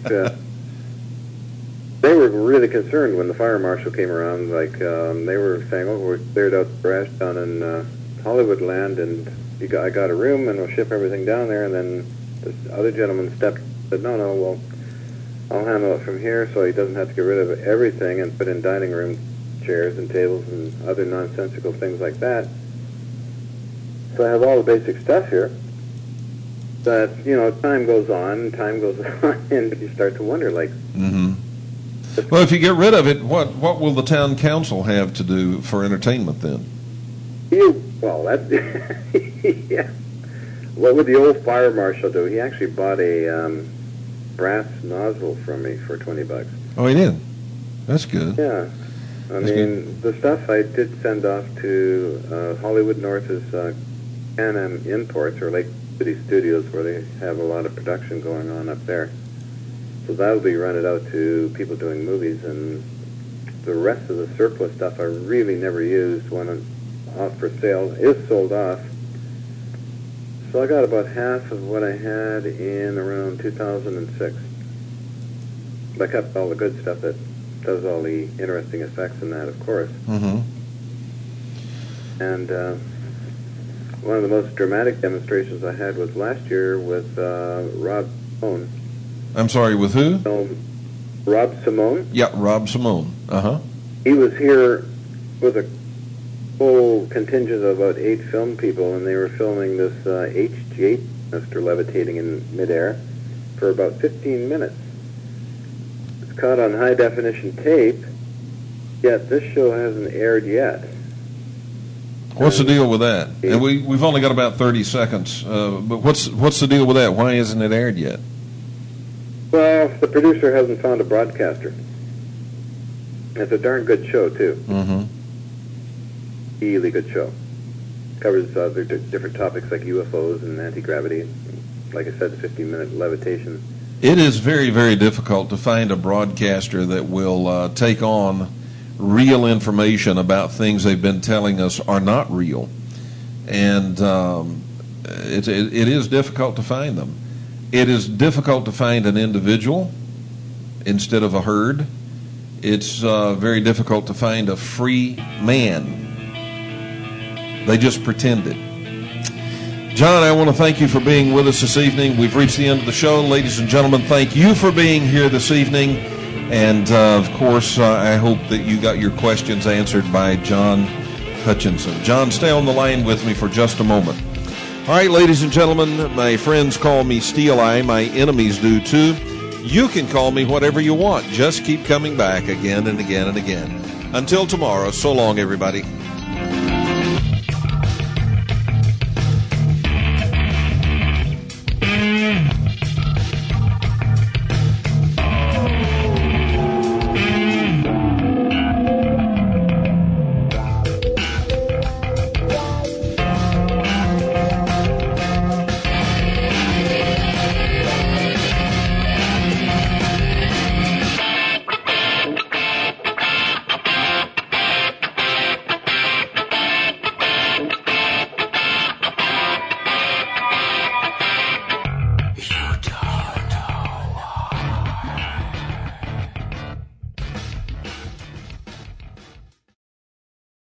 they were really concerned when the fire marshal came around. Like, they were saying, we cleared out the trash down in Hollywood land, and I got a room, and we'll ship everything down there. And then this other gentleman said, no, well, I'll handle it from here so he doesn't have to get rid of everything and put in dining room chairs and tables and other nonsensical things like that. So I have all the basic stuff here. But, time goes on, and you start to wonder, like... Mm-hmm. Well, if you get rid of it, what will the town council have to do for entertainment then? That's... yeah. What would the old fire marshal do? He actually bought a brass nozzle from me for $20. Oh, he did? That's good. Yeah. The stuff I did send off to Hollywood North's Can-Am Imports, or Lake City Studios, where they have a lot of production going on up there. So that'll be rented out to people doing movies, and the rest of the surplus stuff I really never used when off for sale is sold off. So I got about half of what I had in around 2006. But I kept all the good stuff that does all the interesting effects in that, of course. Mm-hmm. And one of the most dramatic demonstrations I had was last year with Rob Simone. I'm sorry, with who? Rob Simone. Yeah, Rob Simone. Uh-huh. He was here with a full contingent of about 8 film people, and they were filming this HG8 canister levitating in midair for about 15 minutes. It's caught on high-definition tape, yet this show hasn't aired yet. What's the deal with that? And we've only got about 30 seconds, but what's the deal with that? Why isn't it aired yet? Well, the producer hasn't found a broadcaster. It's a darn good show, too. Mm-hmm. Really good show. Covers other different topics like UFOs and anti-gravity. Like I said, the 15-minute levitation. It is very, very difficult to find a broadcaster that will take on real information about things they've been telling us are not real. And it is difficult to find them. It is difficult to find an individual instead of a herd. It's very difficult to find a free man. They just pretended. John, I want to thank you for being with us this evening. We've reached the end of the show. Ladies and gentlemen, thank you for being here this evening. And, of course, I hope that you got your questions answered by John Hutchinson. John, stay on the line with me for just a moment. All right, ladies and gentlemen, my friends call me Steel Eye. My enemies do, too. You can call me whatever you want. Just keep coming back again and again and again. Until tomorrow, so long, everybody.